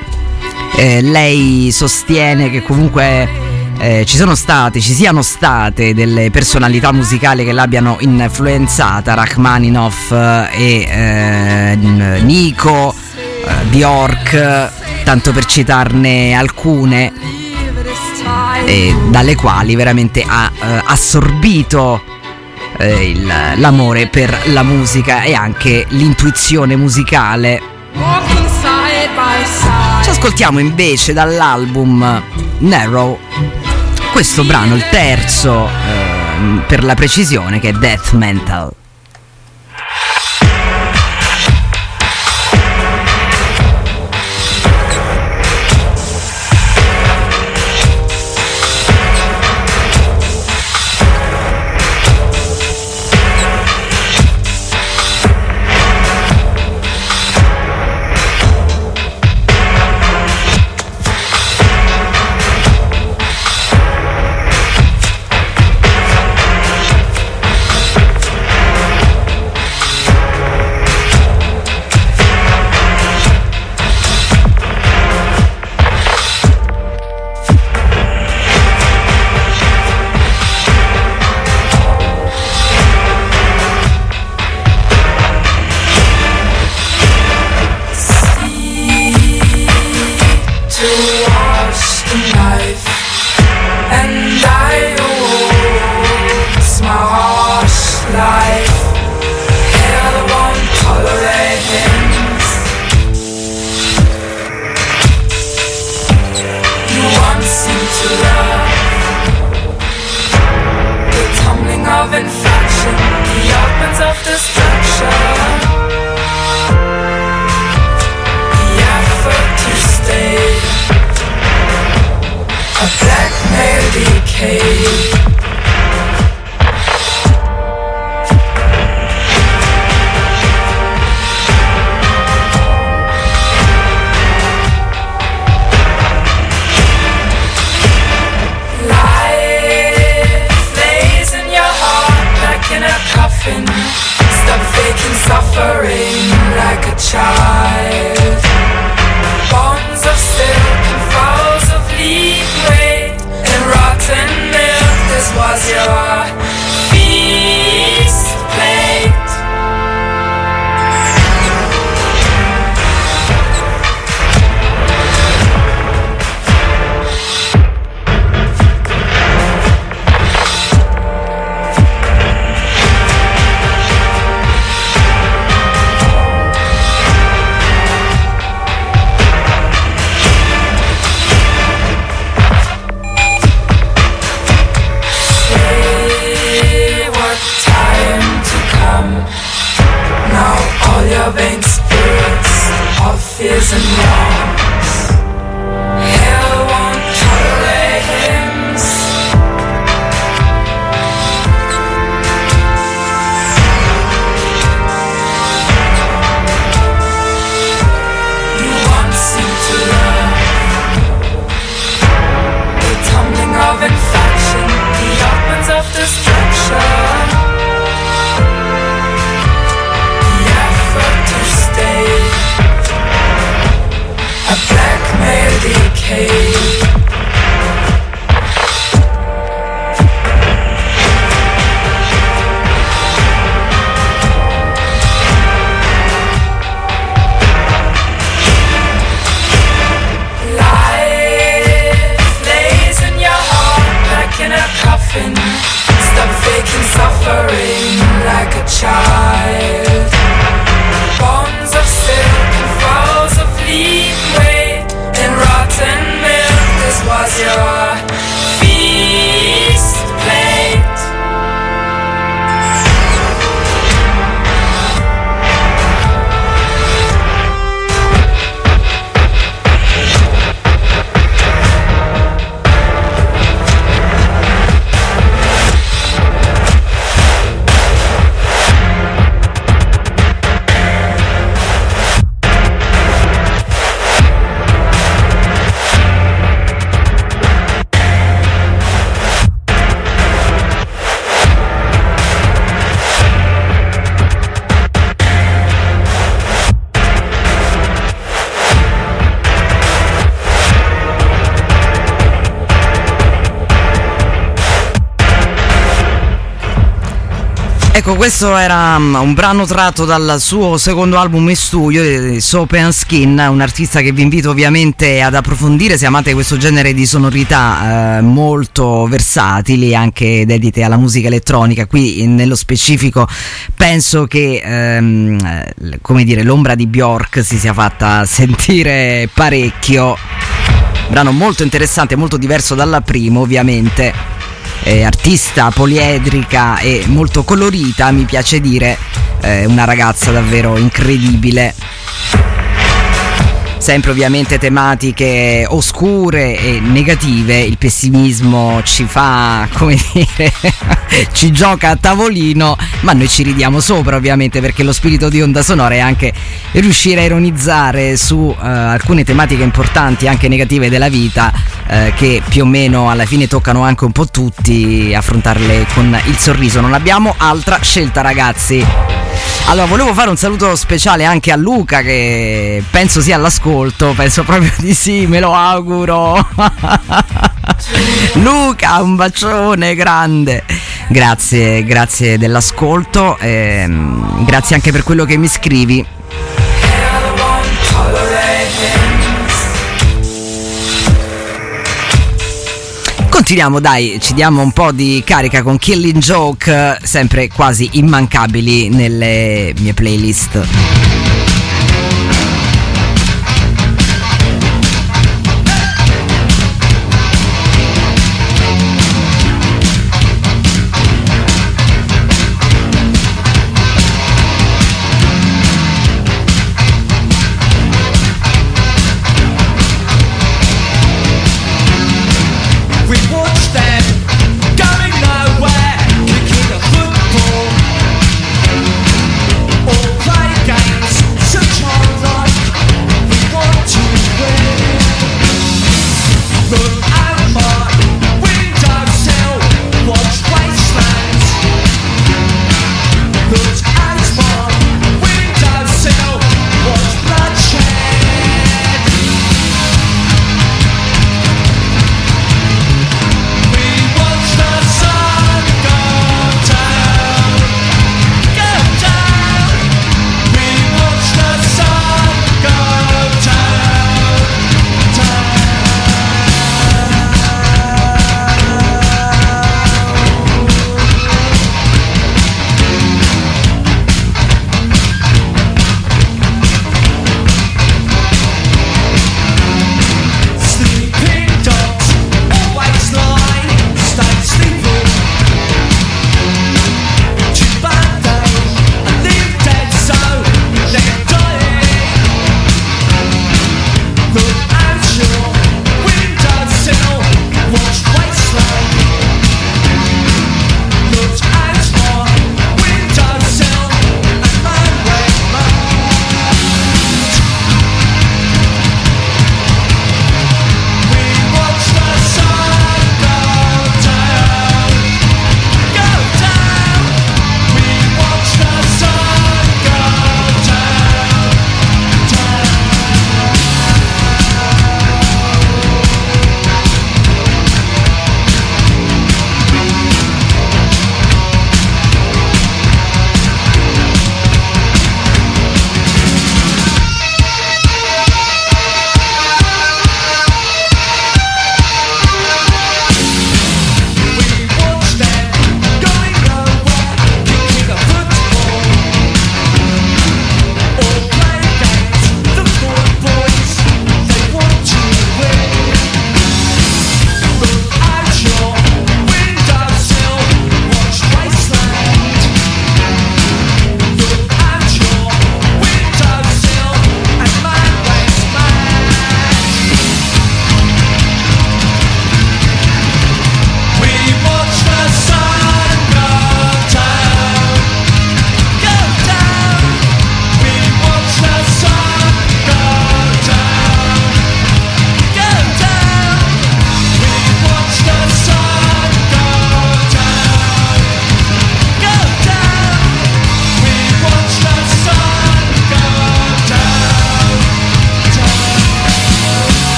Lei sostiene che comunque ci siano state delle personalità musicali che l'abbiano influenzata, Rachmaninoff e Nico, Bjork, tanto per citarne alcune, dalle quali veramente ha assorbito l'amore per la musica e anche l'intuizione musicale. Ci ascoltiamo invece dall'album Narrow questo brano, il terzo per la precisione, che è Death Mental. Bonds of silk and falls of lead weight and rotten milk. Ecco, questo era un brano tratto dal suo secondo album in studio, Soap and Skin, un artista che vi invito ovviamente ad approfondire se amate questo genere di sonorità molto versatili, anche dedite alla musica elettronica. Qui nello specifico penso che come dire, l'ombra di Bjork si sia fatta sentire parecchio. Brano molto interessante, molto diverso dal primo ovviamente. Artista poliedrica e molto colorita, mi piace dire, una ragazza davvero incredibile. Sempre ovviamente tematiche oscure e negative, il pessimismo ci fa, come dire, ci gioca a tavolino, ma noi ci ridiamo sopra ovviamente, perché lo spirito di Onda Sonora è anche riuscire a ironizzare su alcune tematiche importanti, anche negative della vita, che più o meno alla fine toccano anche un po' tutti, affrontarle con il sorriso. Non abbiamo altra scelta, ragazzi. Allora, volevo fare un saluto speciale anche a Luca, che penso sia all'ascolto, penso proprio di sì, me lo auguro. Luca, un bacione grande. Grazie dell'ascolto, grazie anche per quello che mi scrivi. Continuiamo, dai, ci diamo un po' di carica con Killing Joke, sempre quasi immancabili nelle mie playlist.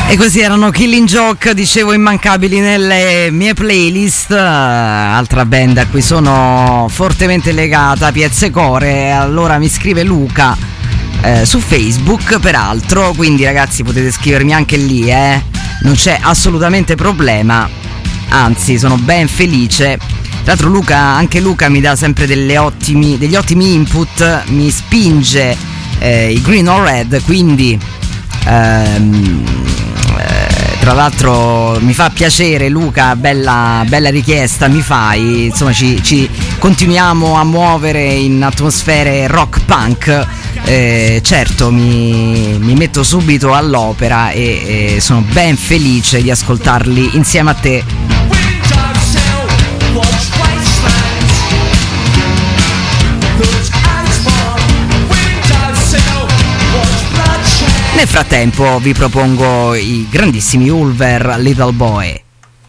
E così erano Killing Joke, dicevo, immancabili nelle mie playlist, altra band a cui sono fortemente legata, Piezze Core. Allora mi scrive Luca su Facebook, peraltro, quindi ragazzi potete scrivermi anche lì, non c'è assolutamente problema, anzi sono ben felice. Tra l'altro anche Luca mi dà sempre degli ottimi input, mi spinge i Green or Red, quindi tra l'altro mi fa piacere, Luca, bella richiesta mi fai, insomma ci continuiamo a muovere in atmosfere rock punk. Certo, mi metto subito all'opera e sono ben felice di ascoltarli insieme a te. Nel frattempo vi propongo i grandissimi Ulver, Little Boy.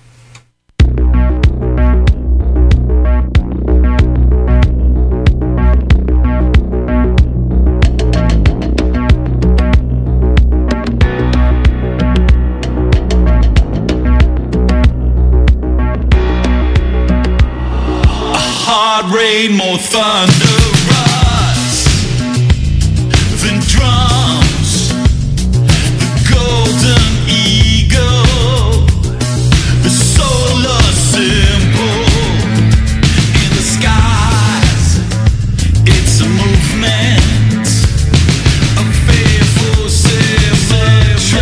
Rain, more thunderous than drums. The golden eagle, the solar symbol in the skies. It's a movement, a fearful symmetry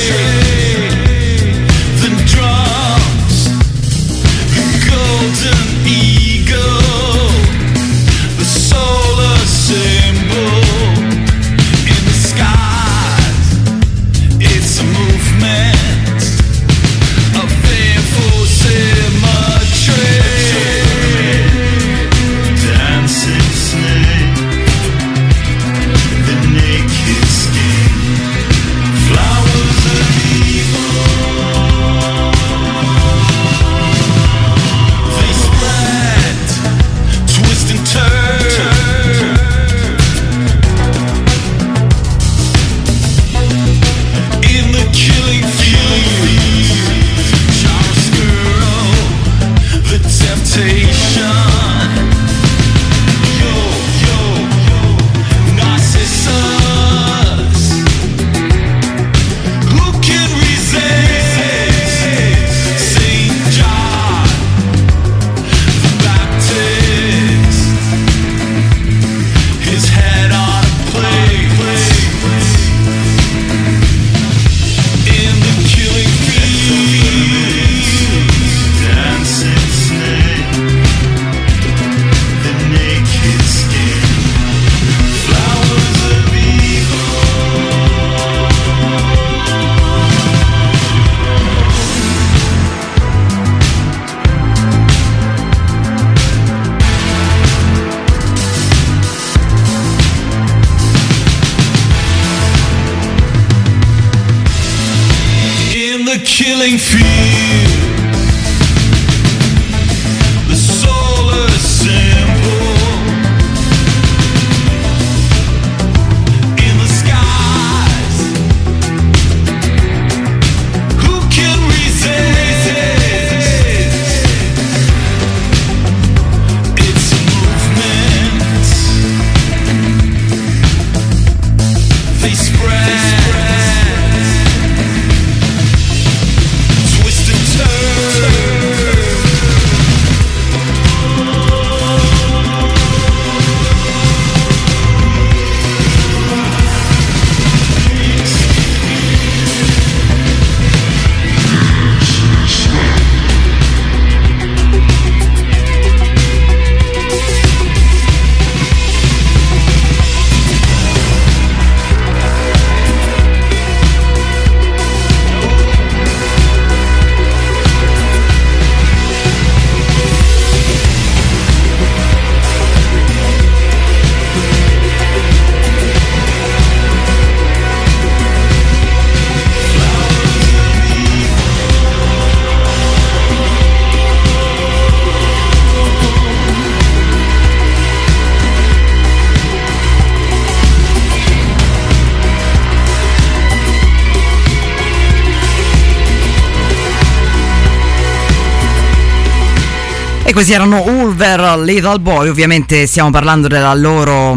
than drums. The golden eagle. Killing field, the solar symbol in the skies. Who can resist? It's a movement. They spread. Twisted E questi erano Ulver, Little Boy. Ovviamente stiamo parlando della loro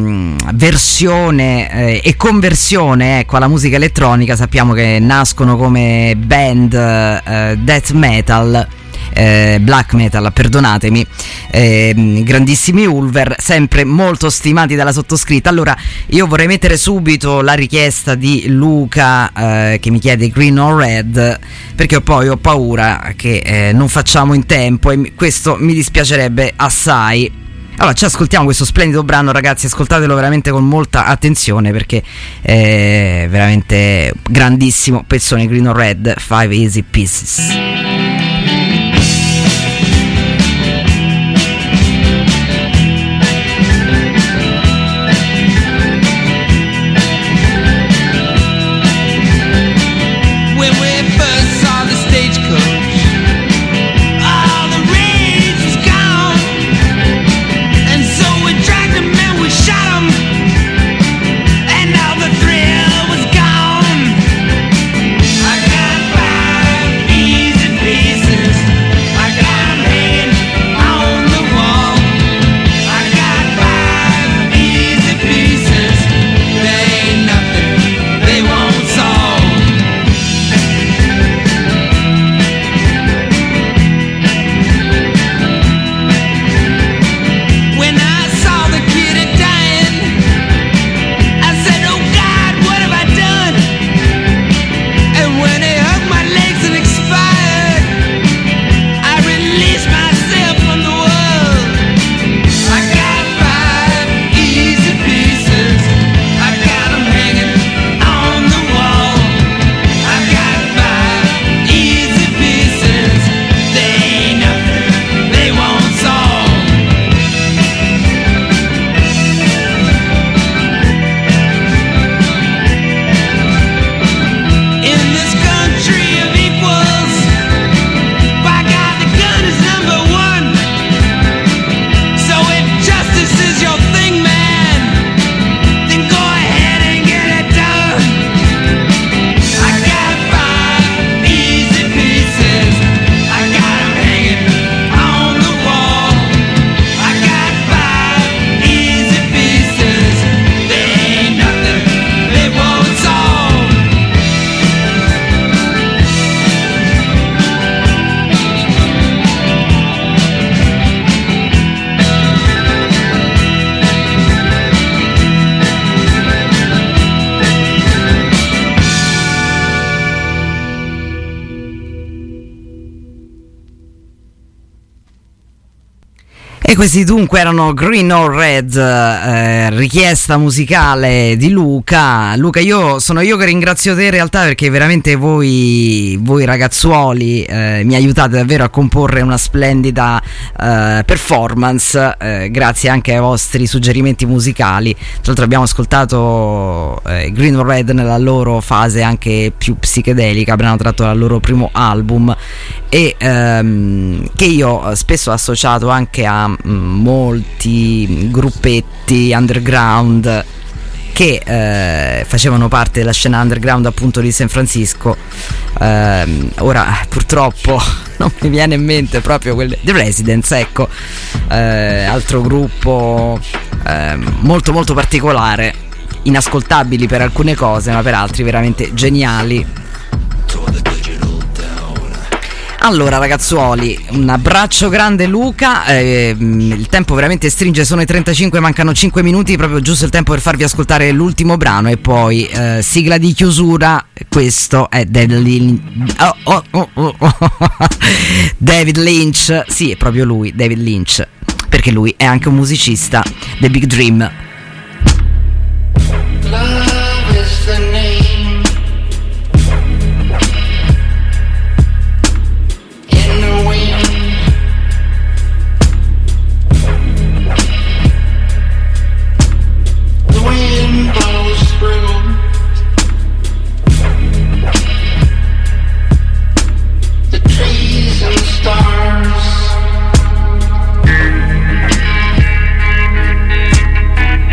versione e conversione, ecco, alla musica elettronica. Sappiamo che nascono come band death metal, black metal, perdonatemi, grandissimi Ulver, sempre molto stimati dalla sottoscritta. Allora io vorrei mettere subito la richiesta di Luca che mi chiede Green or Red, perché poi ho paura che non facciamo in tempo e questo mi dispiacerebbe assai. Allora ci ascoltiamo questo splendido brano, ragazzi, ascoltatelo veramente con molta attenzione perché è veramente grandissimo pezzone. Green or Red, 5 Easy Pieces. E questi dunque erano Green or Red, richiesta musicale di Luca. Luca, sono io che ringrazio te in realtà, perché veramente voi ragazzuoli mi aiutate davvero a comporre una splendida performance, grazie anche ai vostri suggerimenti musicali. Tra l'altro abbiamo ascoltato Green or Red nella loro fase anche più psichedelica, brano tratto dal loro primo album, e che io spesso ho associato anche a molti gruppetti underground che facevano parte della scena underground appunto di San Francisco. Ora purtroppo non mi viene in mente proprio The Residents, ecco, altro gruppo molto molto particolare, inascoltabili per alcune cose ma per altri veramente geniali. Allora ragazzuoli, un abbraccio grande Luca, il tempo veramente stringe, sono i 35, mancano 5 minuti, proprio giusto il tempo per farvi ascoltare l'ultimo brano e poi sigla di chiusura. Questo è David Lynch, sì, è proprio lui, David Lynch, perché lui è anche un musicista, The Big Dream. Love is the name. Stars.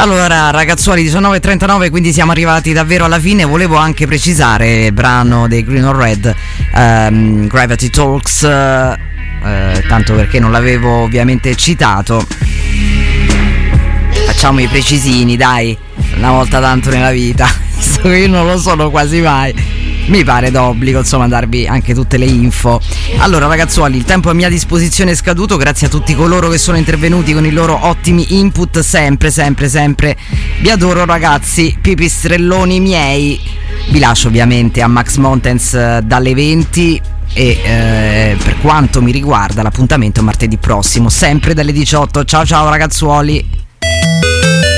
Allora ragazzuoli, 19:39, quindi siamo arrivati davvero alla fine. Volevo anche precisare, brano dei Green or Red, Gravity Talks, tanto perché non l'avevo ovviamente citato. Facciamo i precisini, dai, una volta tanto nella vita, visto che io non lo sono quasi mai, mi pare d'obbligo insomma darvi anche tutte le info. Allora ragazzuoli, il tempo a mia disposizione è scaduto, grazie a tutti coloro che sono intervenuti con i loro ottimi input, sempre vi adoro ragazzi, pipistrelloni miei. Vi lascio ovviamente a Max Mountains dalle 20 e per quanto mi riguarda l'appuntamento è martedì prossimo, sempre dalle 18. Ciao ragazzuoli.